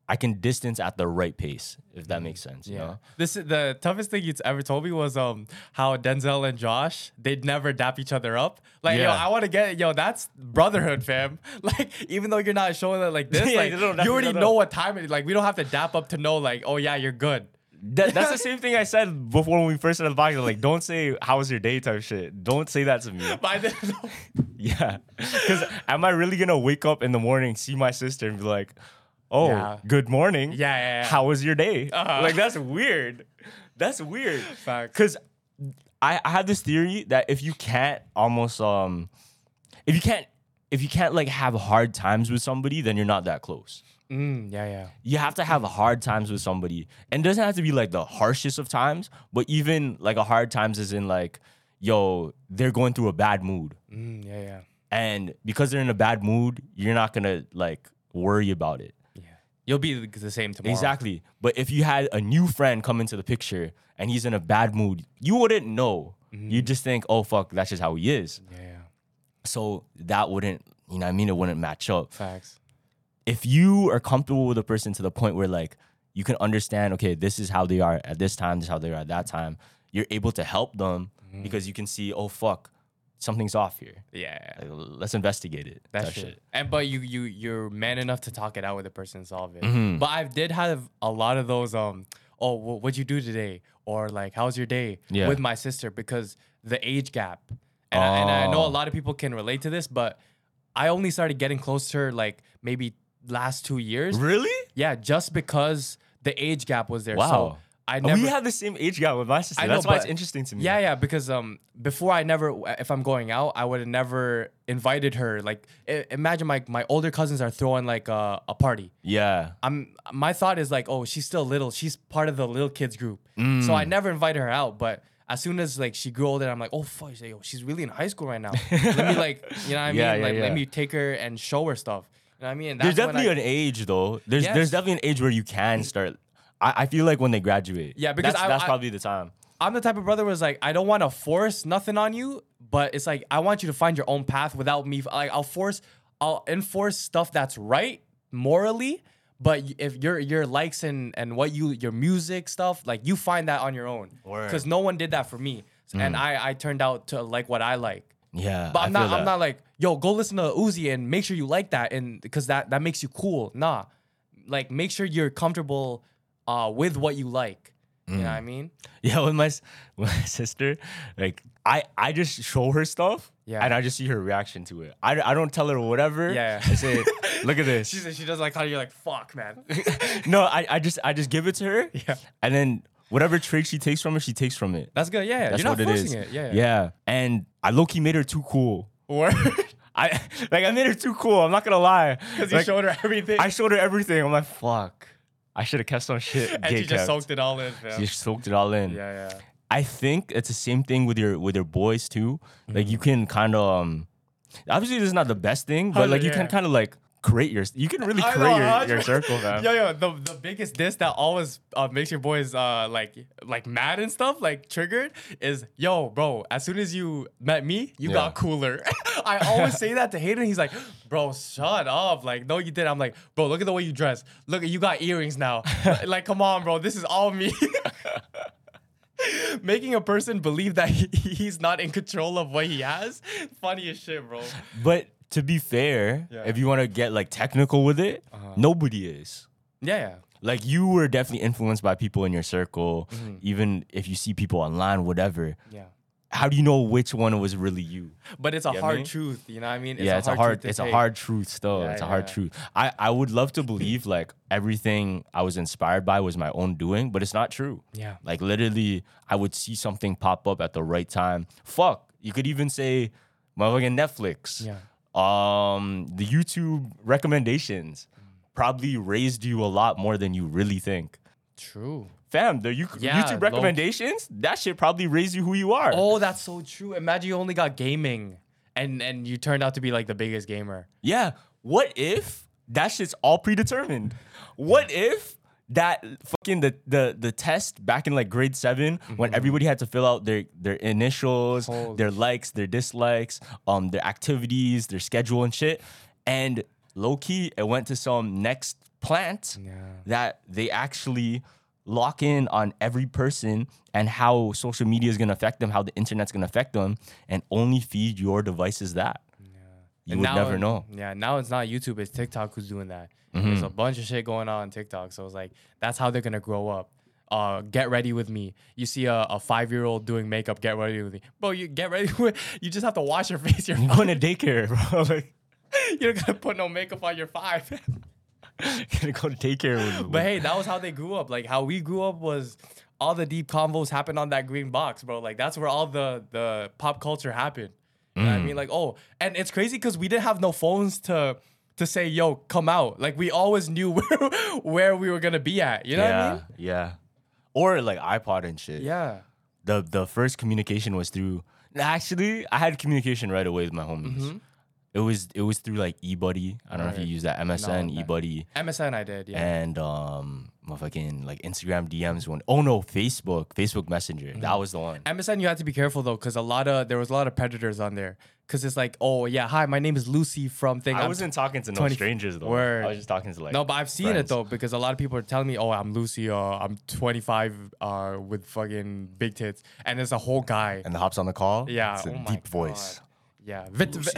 I can distance at the right pace, if that makes sense. You know? This is the toughest thing you'd ever told me was how Denzel and Josh, they'd never dap each other up. Like, yo, I want to get, that's brotherhood, fam. Like, even though you're not showing it like this, like, you already know what time it is. Like, we don't have to dap up to know, like, oh yeah, you're good. That's the same thing I said before when we first started the podcast. Like, don't say how was your day type shit. Don't say that to me. But I didn't know. Yeah, because am I really gonna wake up in the morning, see my sister, and be like, "Oh, good morning. Yeah. How was your day?" Like, that's weird. That's weird. Because I have this theory that if you can't almost if you can't like have hard times with somebody, then you're not that close. You have to have hard times with somebody, and it doesn't have to be like the harshest of times, but even like a hard times is in like, yo, they're going through a bad mood. And because they're in a bad mood, you're not gonna like worry about it. You'll be the same tomorrow. Exactly. But if you had a new friend come into the picture and he's in a bad mood, you wouldn't know. You just think, oh fuck, that's just how he is. So that wouldn't, you know what I mean? It wouldn't match up. Facts. If you are comfortable with a person to the point where like you can understand, okay, this is how they are at this time, this is how they are at that time, you're able to help them because you can see, oh fuck, something's off here. Like, let's investigate it. That's shit. And but you're man enough to talk it out with the person and solve it. But I did have a lot of those what'd you do today? Or like, how's your day? With my sister, because the age gap. And I know a lot of people can relate to this, but I only started getting close to her like maybe last 2 years. Really? Yeah, just because the age gap was there. Wow. So I never. We have the same age gap with my sister. I know, that's why it's interesting to me. Yeah, because before if I'm going out, I would have never invited her. Like, imagine my older cousins are throwing like a party. Yeah. My thought is like, oh, she's still little. She's part of the little kids group. So I never invited her out. But as soon as like she grew older, I'm like, oh fuck, she's really in high school right now. Let me like, you know what I mean? Let me take her and show her stuff. You know what I mean? And there's definitely an age though. There's definitely an age where you can start. I feel like when they graduate. Yeah, because that's probably the time. I'm the type of brother who's like, I don't want to force nothing on you, but it's like I want you to find your own path without me. Like I'll enforce stuff that's right morally, but if your likes and what your music stuff, like you find that on your own. Because no one did that for me, and I turned out to like what I like. Yeah, but I'm not like, yo, go listen to Uzi and make sure you like that, and because that makes you cool. Nah, like make sure you're comfortable with what you like. You know what I mean? Yeah, with my sister, like I just show her stuff, and I just see her reaction to it. I don't tell her whatever. Yeah. I say, look at this. She does like how you're like, fuck, man. No, I just give it to her. Yeah. And then whatever trait she takes from it, she takes from it. That's good. Yeah. That's you're not what forcing it is. it. Yeah. And I low-key made her too cool. Word? I made her too cool. I'm not gonna lie. Because you showed her everything. I showed her everything. I'm like, fuck. I should have kept some shit. And she just soaked it all in. She just soaked it all in. Yeah. I think it's the same thing with your boys too. Like you can kind of obviously this is not the best thing, but like you can kind of like create you can really create your circle, man. Yo, the biggest diss that always makes your boys like mad and stuff, like triggered, is, yo, bro, as soon as you met me, you got cooler. I always say that to Hayden. He's like, bro, shut up. Like, no, you didn't. I'm like, bro, look at the way you dress. Look, you got earrings now. Like, come on, bro. This is all me. Making a person believe that he's not in control of what he has. Funny as shit, bro. But to be fair, if you want to get like technical with it, nobody is. Yeah. Like you were definitely influenced by people in your circle, even if you see people online, whatever. Yeah. How do you know which one was really you? But it's a hard truth, you know what I mean? It's a hard truth still. It's a hard truth. I would love to believe like everything I was inspired by was my own doing, but it's not true. Yeah. Like literally, I would see something pop up at the right time. Fuck, you could even say, motherfucking Netflix. Yeah. The YouTube recommendations probably raised you a lot more than you really think. True. Fam, the YouTube recommendations, that shit probably raised you who you are. Oh, that's so true. Imagine you only got gaming and you turned out to be like the biggest gamer. Yeah. What if that shit's all predetermined? What if that fucking the test back in like grade 7 when everybody had to fill out their initials, their likes, their dislikes, their activities, their schedule and shit, and low key it went to some next plant that they actually lock in on every person and how social media is going to affect them, how the internet's going to affect them, and only feed your devices that. You would never know. Yeah, now it's not YouTube, it's TikTok who's doing that. There's a bunch of shit going on TikTok. So it's like, that's how they're going to grow up. Get ready with me. You see a 5-year-old doing makeup, get ready with me. Bro, you get ready with, you just have to wash your face. You're going to daycare, bro. Like, you're going to put no makeup on your 5. Gonna go to daycare with me. But hey, that was how they grew up. Like, how we grew up was all the deep convos happened on that green box, bro. Like, that's where all the pop culture happened. You know what I mean? Like, oh, and it's crazy because we didn't have no phones to say, yo, come out. Like, we always knew where we were gonna be at. You know what I mean? Yeah. Or like iPod and shit. Yeah. The first communication was through. Actually, I had communication right away with my homies. It was through like eBuddy. I don't know if you use that. MSN, eBuddy. MSN I did, yeah. And motherfucking like Instagram DMs one. Oh no, Facebook Messenger. That was the one. MSN you had to be careful though, because there was a lot of predators on there. Cause it's like, oh yeah, hi, my name is Lucy from thing. I wasn't talking to no strangers though. Word. I was just talking to like no, but I've seen friends. it though, because a lot of people are telling me, oh, I'm Lucy, I'm 25, with fucking big tits, and there's a whole guy. And the hops on the call. Yeah, it's a oh my deep voice. God. Yeah,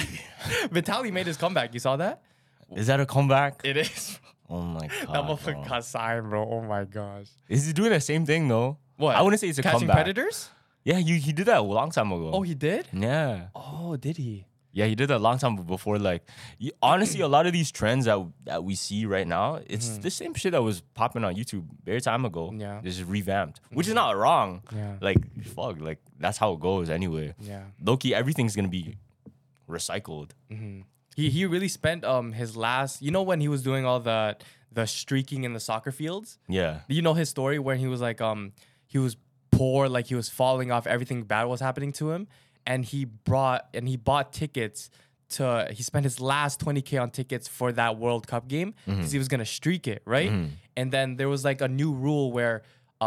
Vitaly made his comeback. You saw that? Is that a comeback? It is. Oh my god. That motherfucker got signed, bro. Oh my gosh. Is he doing the same thing though? What? I wouldn't say it's a Catching comeback. predators? Yeah, he did that a long time ago. Oh, he did? Yeah. Oh, did he? Yeah, he did that a long time before. Like, honestly, a lot of these trends that we see right now, it's the same shit that was popping on YouTube very time ago. Yeah. Just revamped, which is not wrong. Yeah. Like, fuck, like that's how it goes anyway. Yeah. Low-key, everything's gonna be recycled. He really spent his last, you know, when he was doing all the streaking in the soccer fields. Yeah. You know his story where he was like he was poor, like he was falling off, everything bad was happening to him, and he bought tickets to, he spent his last 20K on tickets for that World Cup game because he was gonna streak it, right? And then there was like a new rule where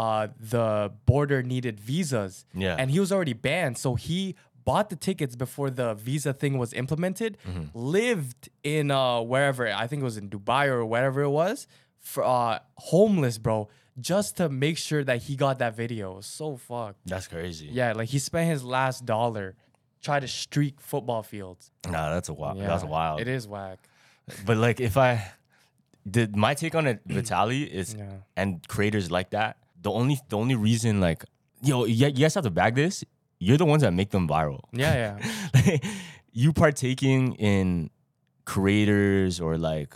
the border needed visas, and he was already banned, so he bought the tickets before the visa thing was implemented, lived in wherever, I think it was in Dubai or wherever it was, for homeless, bro, just to make sure that he got that video. It was so fucked. That's crazy. Yeah, like he spent his last dollar try to streak football fields. Nah, that's wild. Yeah, That's wild. It is whack. But like, if I did my take on it, Vitaly is and creators like that. The only reason, like, yo, you guys have to bag this. You're the ones that make them viral. Yeah, yeah. You partaking in creators or like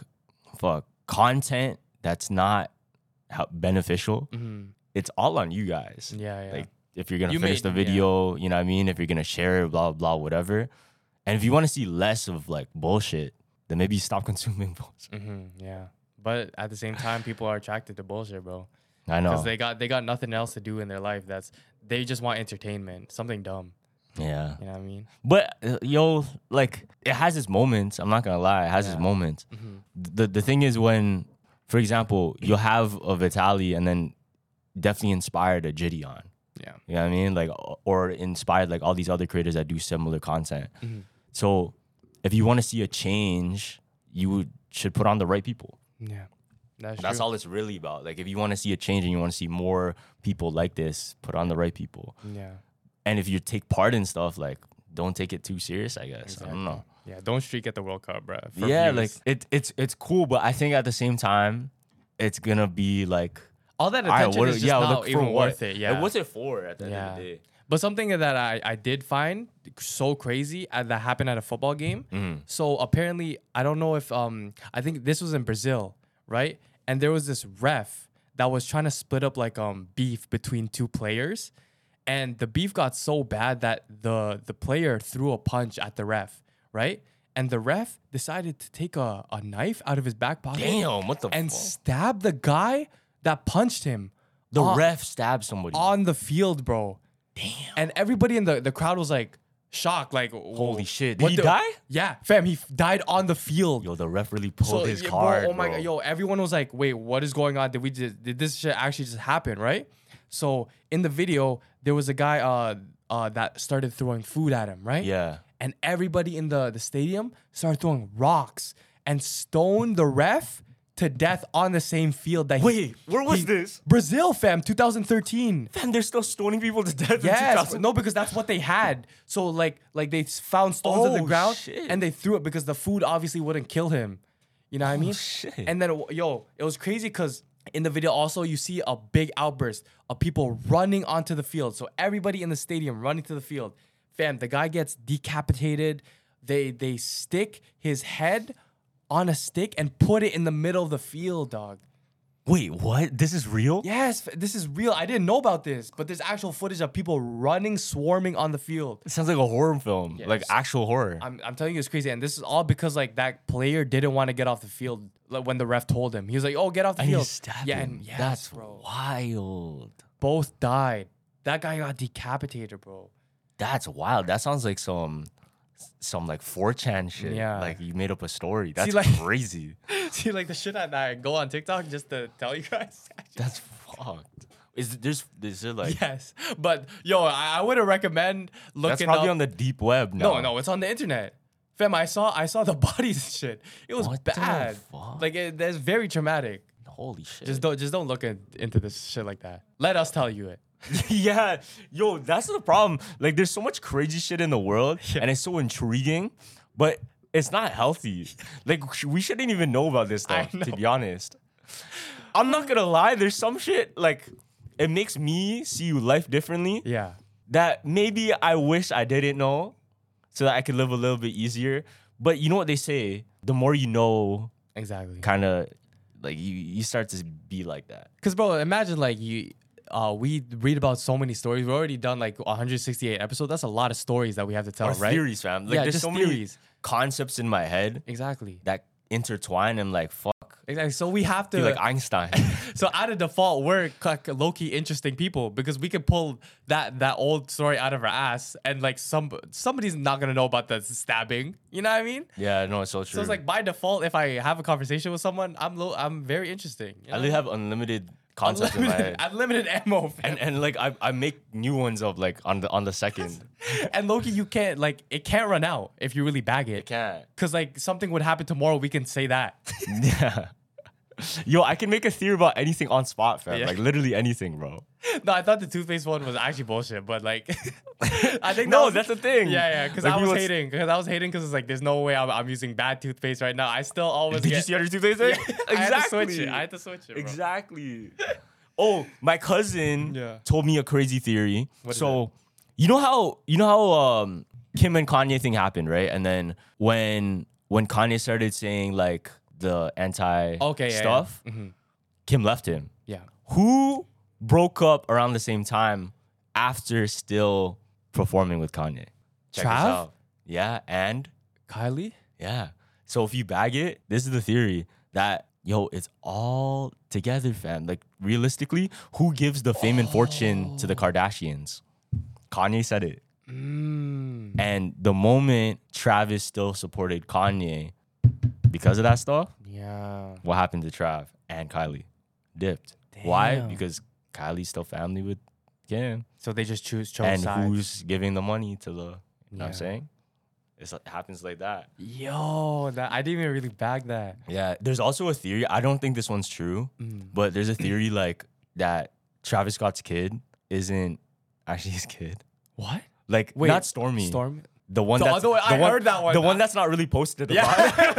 content that's not beneficial. It's all on you guys. Yeah, yeah. Like, if you're gonna finish the video, you know what I mean? If you're gonna share it, blah, blah, whatever. And if you want to see less of like bullshit, then maybe stop consuming bullshit. Yeah. But at the same time, people are attracted to bullshit, bro. I know. Because they got nothing else to do in their life. They just want entertainment, something dumb. Yeah. You know what I mean? But yo, like, it has its moments. I'm not gonna lie, it has its moments. The thing is, when, for example, you'll have a Vitaly and then definitely inspired a Gideon. Yeah. You know what I mean? Like, or inspired like all these other creators that do similar content. So if you want to see a change, you should put on the right people. Yeah. That's true. All it's really about. Like, if you want to see a change and you want to see more people like this, put on the right people. Yeah. And if you take part in stuff, like, don't take it too serious, I guess. Exactly. I don't know. Yeah, don't streak at the World Cup, bro. Yeah, views. Like, it's cool, but I think at the same time, it's gonna be like, all that attention is just not even worth it. Yeah. Like, what's it for at the end of the day? But something that I did find so crazy that happened at a football game. So apparently, I don't know if I think this was in Brazil, right? And there was this ref that was trying to split up like beef between two players, and the beef got so bad that the player threw a punch at the ref, right? And the ref decided to take a knife out of his back pocket. Damn, what the and fuck? stab the guy that punched him. The ref stabbed somebody on the field, bro. Damn. And everybody in the crowd was like shocked, like, holy shit. Did he die? Yeah, fam, he died on the field. Yo, the ref really pulled his card. Bro, oh my god, yo, everyone was like, wait, what is going on? Did this shit actually just happen, right? So in the video, there was a guy that started throwing food at him, right? Yeah. And everybody in the stadium started throwing rocks and stoned the ref to death on the same field that Wait, where was this? Brazil, fam, 2013. Fam, they're still stoning people to death. Yes, in 2000. no, because that's what they had. So like they found stones on the Oh, ground shit. and they threw it because the food obviously wouldn't kill him. You know what I mean? shit. And then it was crazy because in the video also you see a big outburst of people running onto the field. So everybody in the stadium running to the field. Fam, the guy gets decapitated. They stick his head on a stick and put it in the middle of the field, dog. Wait, what? This is real? Yes, this is real. I didn't know about this, but there's actual footage of people running, swarming on the field. It sounds like a horror film, like actual horror. I'm telling you, it's crazy, and this is all because like that player didn't want to get off the field when the ref told him. He was like, "Oh, get off the And field." he stabbed yeah, him. and yes, That's bro. wild. Both died. That guy got decapitated, bro. That's wild. That sounds like some like 4chan shit. Yeah. Like you made up a story. That's like- crazy. See, like the shit that I go on TikTok just to tell you guys. That's fucked. Is there like Yes, but yo, I wouldn't recommend looking that's probably up. on the deep web now. No, it's on the internet. Fam, I saw the bodies and shit. It was What the bad. fuck? Like that's very traumatic. Holy shit. Just don't look into this shit like that. Let us tell you it. Yeah, yo, that's the problem. Like, there's so much crazy shit in the world, and it's so intriguing, but it's not healthy. Like, we shouldn't even know about this stuff, to be honest. I'm not gonna lie, there's some shit, like, it makes me see life differently Yeah. that maybe I wish I didn't know so that I could live a little bit easier. But you know what they say? The more you know, Exactly. kind of, like, you start to be like that. Cause bro, imagine like we read about so many stories. We've already done like 168 episodes. That's a lot of stories that we have to tell, Or right? theories, fam. Like, Yeah, there's just so theories. many concepts in my head Exactly. that intertwine and like fuck. Exactly. So we have to Be like Einstein. So out of default, we're like low-key interesting people because we can pull that old story out of our ass and like somebody's not gonna know about the stabbing. You know what I mean? Yeah, no, it's so true. So it's like by default, if I have a conversation with someone, I'm very interesting. You I know? literally have unlimited concepts in my head. Unlimited ammo, fam. And like I make new ones of like on the second. And Loki, you can't like it can't run out if you really bag it. It can't. Cause like something would happen tomorrow, we can say that. Yeah. Yo, I can make a theory about anything on spot, fam. Yeah. Like literally anything, bro. No, I thought the toothpaste one was actually bullshit, but like, I think No, that was- that's the thing. Yeah, because Like, I we was was- hating. Because I was hating because it's like there's no way I'm using bad toothpaste right now. I still always Did you get. see how your toothpaste is? I had to switch it. I had to switch it. Bro. Exactly. Oh, my cousin Yeah. told me a crazy theory. What is So you know how Kim and Kanye thing happened, right? And then when Kanye started saying like the anti stuff, Kim left him. Yeah. Who broke up around the same time after still performing with Kanye? Check this Trav? out. Yeah, and Kylie. yeah. So if you bag it, this is the theory that yo, it's all together, fam. Like realistically, who gives the fame and fortune to the Kardashians? Kanye said it. And the moment Travis still supported Kanye because of that stuff, Yeah. what happened to Trav and Kylie? Dipped. Why? Damn. Because Kylie's still family with Kim. So they just chose And sides. who's giving the money to the, you know what I'm Yeah. saying? It happens like that. Yo, that I didn't even really bag that. Yeah, there's also a theory. I don't think this one's true, but there's a theory like that Travis Scott's kid isn't actually his kid. What? Like Wait, not Stormy. Storm. The one The that's other one- I heard that one. The one that's not really posted about.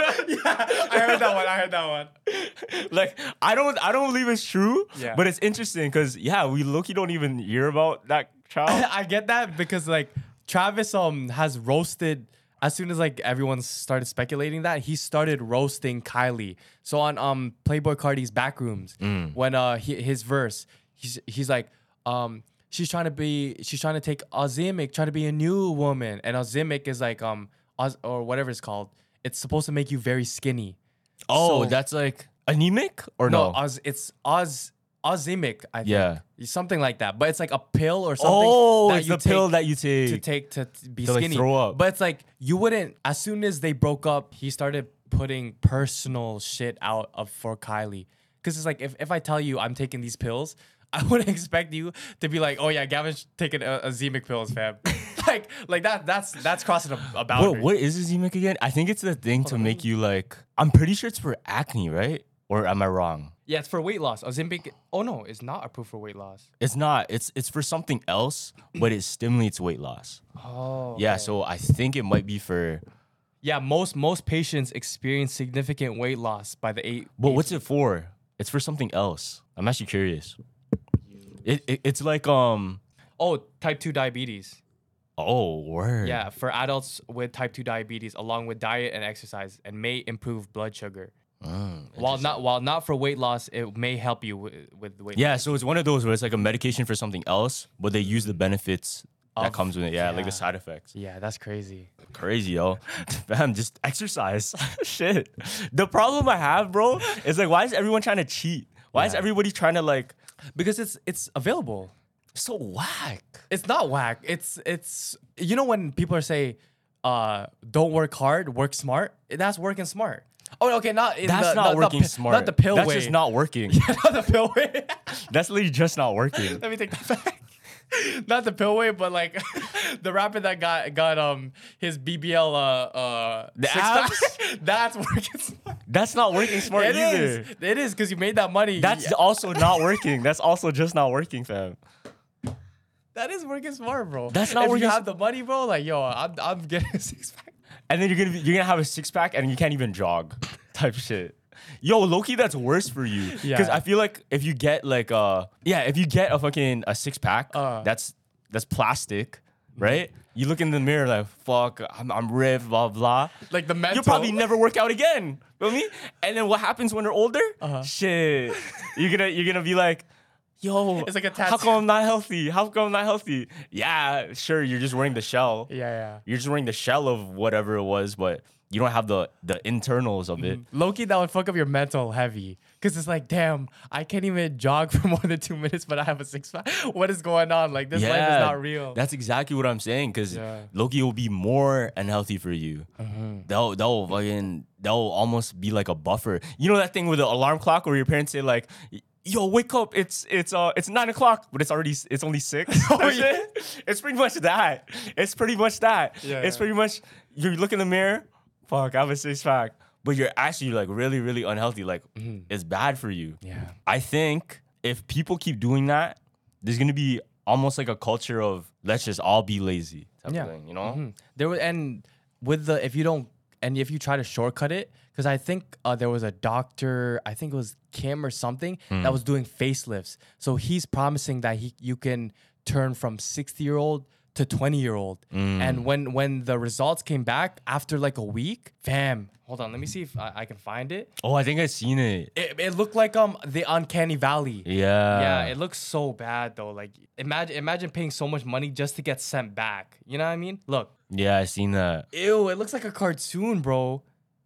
I heard that one. Like I don't believe it's true. Yeah. But it's interesting because we low-key don't even hear about that child. I get that because like Travis has roasted as soon as like everyone started speculating that he started roasting Kylie. So on Playboy Cardi's Backrooms when his verse he's like she's trying to take Ozempic, trying to be a new woman, and Ozempic is like or whatever it's called. It's supposed to make you very skinny. Oh, So- that's like anemic or no? It's Ozempic, I think. Yeah. Something like that. But it's like a pill or something. Oh, that it's you the pill take that you take. to take to be To, like, skinny. throw up. But it's like you wouldn't. As soon as they broke up, he started putting personal shit out for Kylie. Because it's like if I tell you I'm taking these pills, I wouldn't expect you to be like, oh yeah, Gavin's taking a Ozempic pills, fam. like that's crossing a boundary. What is Ozempic again? I think it's the thing to make you like. I'm pretty sure it's for acne, right? Or am I wrong? Yeah, it's for weight loss. Ozempic. Oh no, it's not approved for weight loss. It's not. It's for something else, but it stimulates weight loss. Oh. Yeah, okay. so I think it might be for. Yeah, most patients experience significant weight loss by the age. But what's it for? It's for something else. I'm actually curious. It's like Oh, type 2 diabetes. Oh, word. Yeah, for adults with type 2 diabetes, along with diet and exercise, and may improve blood sugar. While not for weight loss, it may help you with weight Yeah, loss. so it's one of those where it's like a medication for something else, but they use the benefits that comes with it. Yeah, like the side effects. Yeah, that's crazy. Crazy, yo. Fam, just exercise. Shit. The problem I have, bro, is like, why is everyone trying to cheat? Why is everybody trying to like? Because it's available. So whack. It's not whack. It's you know when people say, don't work hard, work smart. That's working smart. Oh, okay, not in That's the, not working the, smart. Not the pill That's way. just not working. Not the pill way. That's literally just not working. Let me take that back. Not the pill way, but like the rapper that got his BBL The six-pack. That's working smart. That's not working smart It either. is. It is because you made that money. That's also not working. That's also just not working, fam. That is working smart, bro. That's not if working you have the money, bro. Like, yo, I'm getting a 6-pack. And then you're gonna have a 6-pack and you can't even jog, type shit. Yo, low-key, that's worse for you. Because Yeah. I feel like if you get like if you get a fucking a 6-pack, that's plastic, right? You look in the mirror like, fuck, I'm ripped, blah blah. Like the mental. You'll probably never work out again. Feel me? And then what happens when you're older? Shit. You're gonna be like, yo, It's like a how tattoo. come I'm not healthy? How come I'm not healthy? Yeah, sure, you're just wearing the shell. Yeah. You're just wearing the shell of whatever it was, but you don't have the internals of it. Low-key, that would fuck up your mental heavy. Because it's like, damn, I can't even jog for more than 2 minutes, but I have a 6-pack. What is going on? Like, this life is not real. That's exactly what I'm saying. Because Yeah. Loki will be more unhealthy for you. They'll almost be like a buffer. You know that thing with the alarm clock where your parents say like, yo, wake up! It's 9 o'clock, but it's only 6. Oh, yeah. It's pretty much that. It's pretty much that. Yeah, It's yeah. pretty much you look in the mirror. Fuck, I have a 6-pack, but you're actually like really, really unhealthy. Like it's bad for you. Yeah. I think if people keep doing that, there's gonna be almost like a culture of let's just all be lazy type of thing. You know? There was, and with the if you try to shortcut it, because I think there was a doctor, I think it was Kim or something, that was doing facelifts. So he's promising that you can turn from 60-year-old to 20-year-old. And when the results came back after like a week, fam, hold on, let me see if I can find it. Oh, I think I've seen it. It looked like the uncanny valley. Yeah. Yeah, it looks so bad though. Like imagine paying so much money just to get sent back. You know what I mean? Look. Yeah, I seen that. Ew, it looks like a cartoon, bro.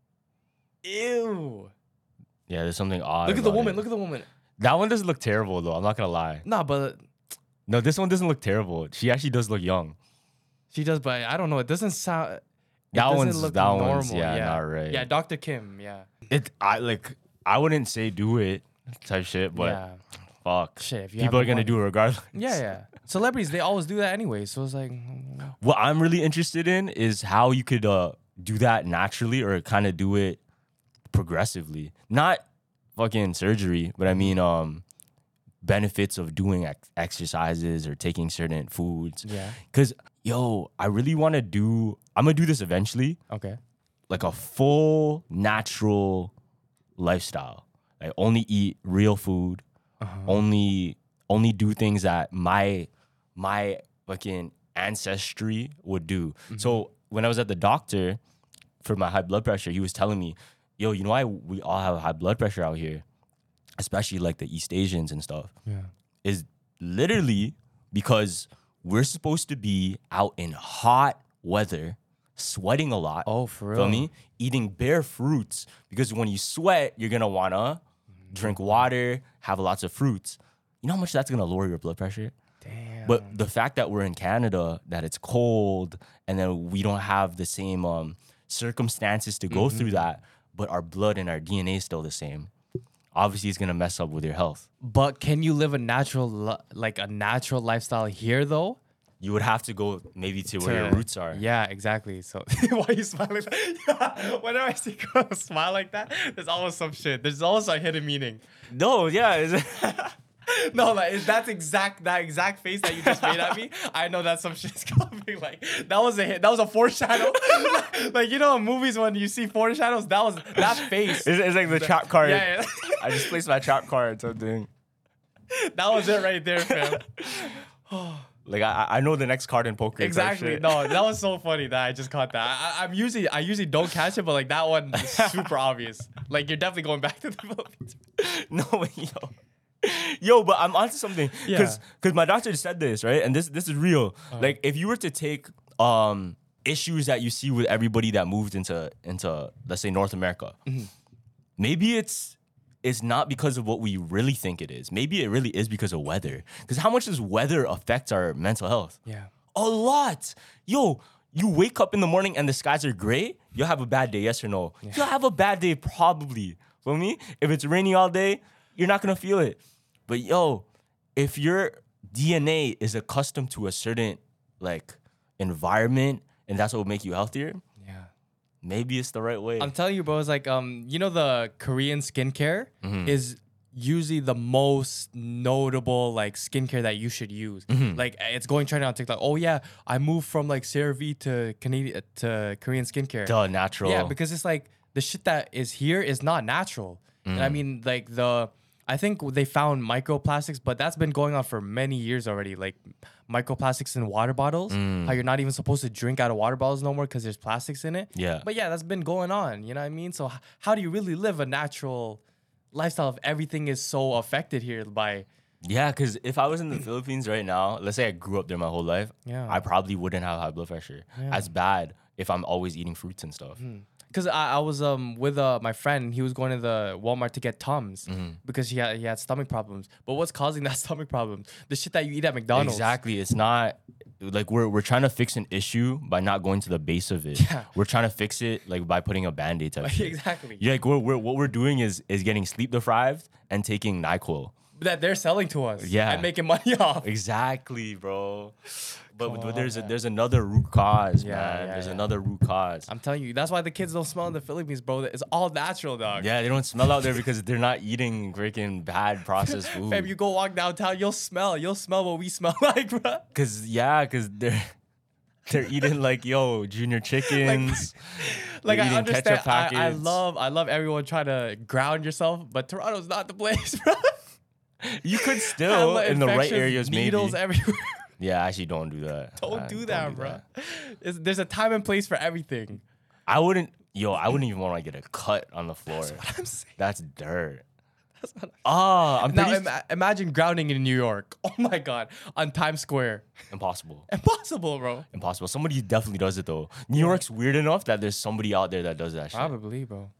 Ew. Yeah, there's something odd. Look at the about woman. it. Look at the woman. That one doesn't look terrible though. I'm not gonna lie. Nah, but No, this one doesn't look terrible. She actually does look young. she does. But I don't know. It doesn't sound. That one's look that normal. one's not right. Yeah, Dr. Kim. Yeah. I wouldn't say do it type shit, but yeah. fuck. Shit, if you People have are gonna money. do it regardless. Yeah. Celebrities, they always do that anyway. So it's like. What I'm really interested in is how you could do that naturally or kind of do it progressively. Not fucking surgery, but I mean benefits of doing exercises or taking certain foods. Yeah. Cause yo, I really want to do. I'm gonna do this eventually, Okay. like a full natural lifestyle. Like only eat real food, only do things that my fucking ancestry would do. So when I was at the doctor for my high blood pressure, he was telling me, yo, you know why we all have high blood pressure out here, especially like the East Asians and stuff, is literally because we're supposed to be out in hot weather, sweating a lot. Oh, for Feel real? me? Eating bare fruits, because when you sweat, you're gonna wanna drink water, have lots of fruits. You know how much that's gonna lower your blood pressure? Damn. But the fact that we're in Canada, that it's cold, and then we don't have the same circumstances to go through that, but our blood and our DNA is still the same. Obviously, it's gonna mess up with your health. But can you live a natural lifestyle here though? you would have to go maybe to where your roots are. Yeah, exactly. So why are you smiling like that? Yeah, whenever I see girls smile like that, there's always some shit. There's always a hidden meaning. No, yeah. No, like that exact face that you just made at me. I know that some shit's coming. Like that was a hit. That was a foreshadow. like you know, in movies when you see foreshadows, that was that face. It's like the trap card. Yeah. I just placed my trap card. Something. That was it right there, fam. Like I know the next card in poker. Exactly. No, that was so funny that I just caught that. I usually don't catch it, but like that one is super obvious. Like you're definitely going back to the Philippines. No, yo, but I'm onto something because my doctor said this, right? And this is real. Like if you were to take issues that you see with everybody that moved into let's say North America, maybe it's not because of what we really think it is. Maybe it really is because of weather. Because how much does weather affect our mental health? Yeah. A lot. Yo, you wake up in the morning and the skies are gray, you'll have a bad day, yes or no? Yeah. You'll have a bad day probably. For me, if it's raining all day, you're not gonna feel it. But yo, if your DNA is accustomed to a certain like environment and that's what will make you healthier, maybe it's the right way. I'm telling you, bro, it's like you know the Korean skincare is usually the most notable like skincare that you should use. Like it's going trending on TikTok. Oh yeah, I moved from like CeraVe to Korean skincare. Duh, natural. Yeah, because it's like the shit that is here is not natural. And I mean like I think they found microplastics, but that's been going on for many years already. Like microplastics in water bottles, how you're not even supposed to drink out of water bottles no more because there's plastics in it. Yeah. But yeah, that's been going on. You know what I mean? So how do you really live a natural lifestyle if everything is so affected here by... Yeah, because if I was in the Philippines right now, let's say I grew up there my whole life, I probably wouldn't have high blood pressure as bad if I'm always eating fruits and stuff. Because I was with my friend. He was going to the Walmart to get Tums because he had stomach problems. But what's causing that stomach problem? The shit that you eat at McDonald's. Exactly. It's not like we're trying to fix an issue by not going to the base of it. Yeah. We're trying to fix it like by putting a Band-Aid type shit. Exactly. Yeah, like what we're doing is getting sleep deprived and taking NyQuil. That they're selling to us. Yeah. And making money off. Exactly, bro. But there's another root cause, man. There's another root cause. I'm telling you, that's why the kids don't smell in the Philippines, bro. It's all natural, dog. Yeah, they don't smell out there because they're not eating freaking bad processed food. Fam, you go walk downtown, you'll smell what we smell like, bro. Cause they're eating like junior chickens. Like I understand. Ketchup packets. I love everyone trying to ground yourself, but Toronto's not the place, bro. You could still in the right areas, needles maybe. everywhere. Yeah, actually, don't do that. Don't do that, bro. There's a time and place for everything. I wouldn't even want to get a cut on the floor. That's what I'm saying. That's dirt. That's what I'm now imagine grounding in New York. Oh my God, on Times Square. Impossible, bro. Impossible. Somebody definitely does it though. New York's weird enough that there's somebody out there that does that shit. Probably, bro.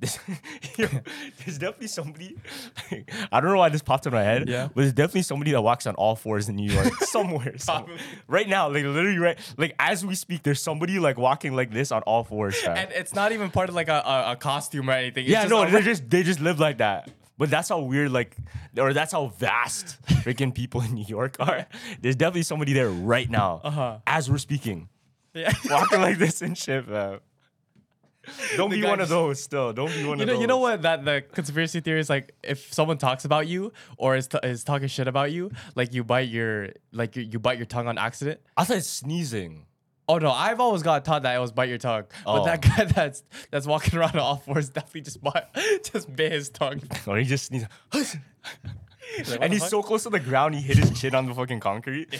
There's definitely somebody. I don't know why this popped in my head. Yeah. But there's definitely somebody that walks on all fours in New York somewhere. Right now, like literally, right, like as we speak, there's somebody like walking like this on all fours. And it's not even part of like a costume or anything. It's yeah, no, they just live like that. But that's how weird, or that's how vast freaking people in New York are. There's definitely somebody there right now, as we're speaking, walking like this and shit, man. Don't be one of those. Still, don't be one of those. You know what? That the conspiracy theory is like, if someone talks about you or is talking shit about you, like you bite your tongue on accident. I thought it's sneezing. Oh no, I've always got taught that it was bite your tongue. But that guy that's walking around on all fours definitely just bit his tongue. Or he just sneezed. And he's so close to the ground, he hit his chin on the fucking concrete.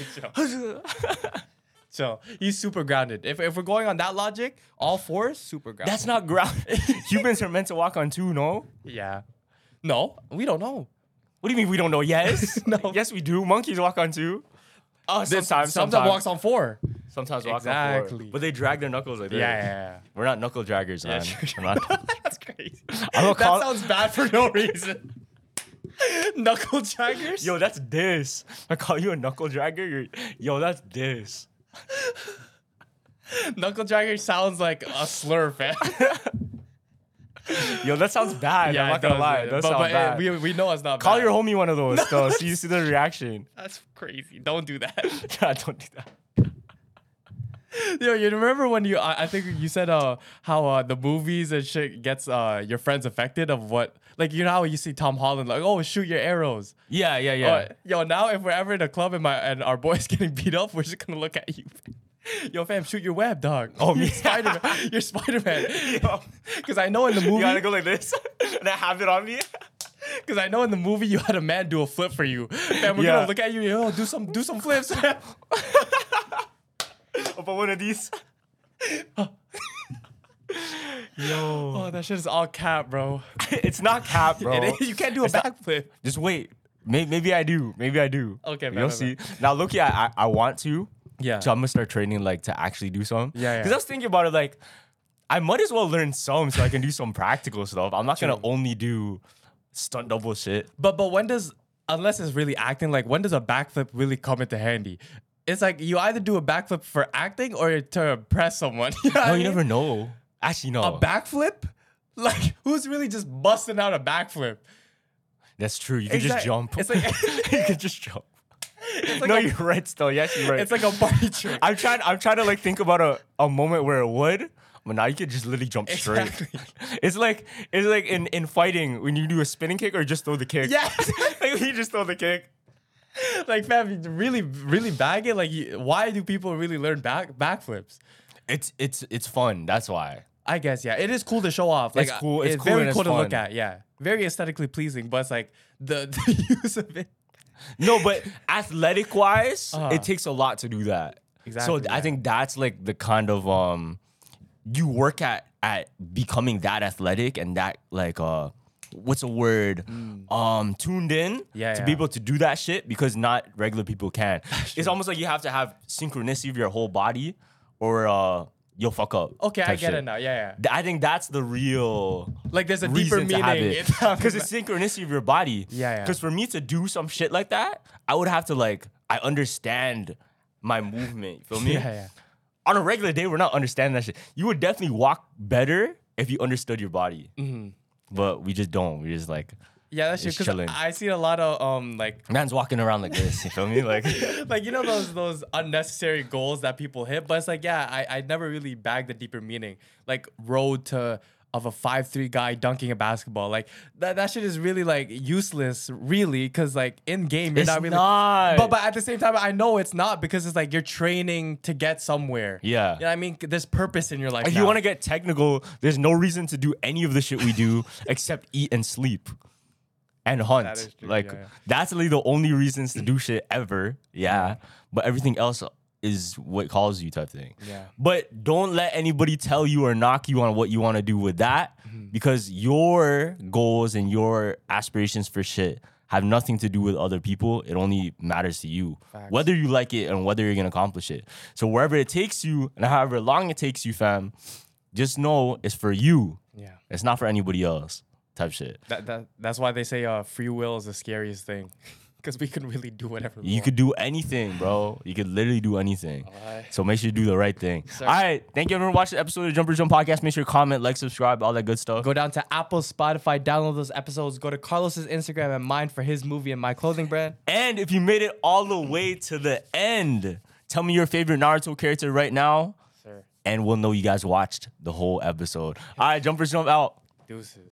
So he's super grounded. If we're going on that logic, all fours, super grounded. That's not grounded. Humans are meant to walk on two, no? Yeah. No, we don't know. What do you mean we don't know? Yes. No. Yes, we do. Monkeys walk on two. Sometimes walks on four. Sometimes walk on four. But they drag their knuckles like that. Yeah. We're not knuckle draggers, man. Sure. That's crazy. That sounds bad for no reason. Knuckle draggers? Yo, that's diss. I call you a knuckle dragger. Yo, that's diss. Knuckle dragger sounds like a slur, fam. Yo, that sounds bad. I'm not gonna lie. That sounds bad. We know it's not Call bad. your homie one of those, though. See the reaction. That's crazy. Don't do that. Yeah, don't do that. Yo, you remember when I think you said how the movies and shit gets your friends affected of what, like, you know how you see Tom Holland like, oh, shoot your arrows. Yeah. Yo, now if we're ever in a club and our boy's getting beat up, we're just gonna look at you. Yo, fam, shoot your web, dog. Oh, me. You're Spider-Man. Because I know in the movie. You gotta go like this and I have it on me. Because I know in the movie you had a man do a flip for you. Man, we're gonna look at you. Yo, do some flips. But one of these. Yo. Oh, that shit is all cap, bro. It's not cap, bro. You can't do a backflip. Just wait. Maybe I do. Okay, you'll see. Now, look, I want to. Yeah. So I'm gonna start training like to actually do some. Yeah. Because I was thinking about it, like I might as well learn some so I can do some practical stuff. I'm not gonna only do stunt double shit. But when does, unless it's really acting, like when does a backflip really come into handy? It's like you either do a backflip for acting or to impress someone. You know No, you never know. Actually, no. A backflip? Like who's really just busting out a backflip? That's true. You can just jump. It's like you can just jump. It's like No, you're right. Still, yes, you're right. It's like a party trick. I'm trying to like think about a moment where it would, but now you could just literally jump straight. Exactly. It's like in fighting when you do a spinning kick or just throw the kick. Yeah. Like you just throw the kick. Like, fam, you really bag it. Like, why do people really learn backflips? It's fun. That's why. I guess, yeah, it is cool to show off. Like, It's cool. It's cool very and cool it's to look fun. at. Yeah, very aesthetically pleasing. But it's like the use of it. No, but athletic wise, it takes a lot to do that. Exactly, So yeah. I think that's like the kind of you work at becoming that athletic and that like what's a word tuned in Yeah, to yeah. be able to do that shit because not regular people can. It's almost like you have to have synchronicity of your whole body or you'll fuck up. Okay, I type get shit. it now. Yeah. I think that's the real Like, there's a deeper reason to have meaning. it because it's synchronicity of your body. Yeah. Because for me to do some shit like that, I would have to like I understand my movement. You feel me? Yeah. On a regular day, we're not understanding that shit. You would definitely walk better if you understood your body. But we just don't. We just like Yeah, that's true. Just Because chilling. I see a lot of like man's walking around like this. You feel me? Like like, you know, those unnecessary goals that people hit. But it's like, yeah, I never really bagged the deeper meaning. Like road to of a 5'3" guy dunking a basketball. Like that shit is really like useless, really, because like in game you're It's not really. not. But at the same time, I know it's not because it's like you're training to get somewhere. Yeah. You know what I mean? There's purpose in your life. if you want to get technical, there's no reason to do any of the shit we do except eat and sleep. And hunt. That is true, Like yeah. that's really the only reasons to do shit ever. Yeah. But everything else is what calls you type thing. Yeah. But don't let anybody tell you or knock you on what you want to do with that because your goals and your aspirations for shit have nothing to do with other people. It only matters to you. Facts. Whether you like it and whether you're going to accomplish it. So wherever it takes you and however long it takes you, fam, just know it's for you. Yeah. It's not for anybody else. Type shit. That's why they say free will is the scariest thing. Because we can really do whatever we You want. could do anything, bro. You could literally do anything. Alright. So make sure you do the right thing. Sir. All right. Thank you everyone for watching the episode of Jumper Jump Podcast. Make sure you comment, like, subscribe, all that good stuff. Go down to Apple, Spotify, download those episodes. Go to Carlos's Instagram and mine for his movie and my clothing brand. And if you made it all the way to the end, tell me your favorite Naruto character right now. Sir. And we'll know you guys watched the whole episode. All right, Jumpers Jump out. Deuces.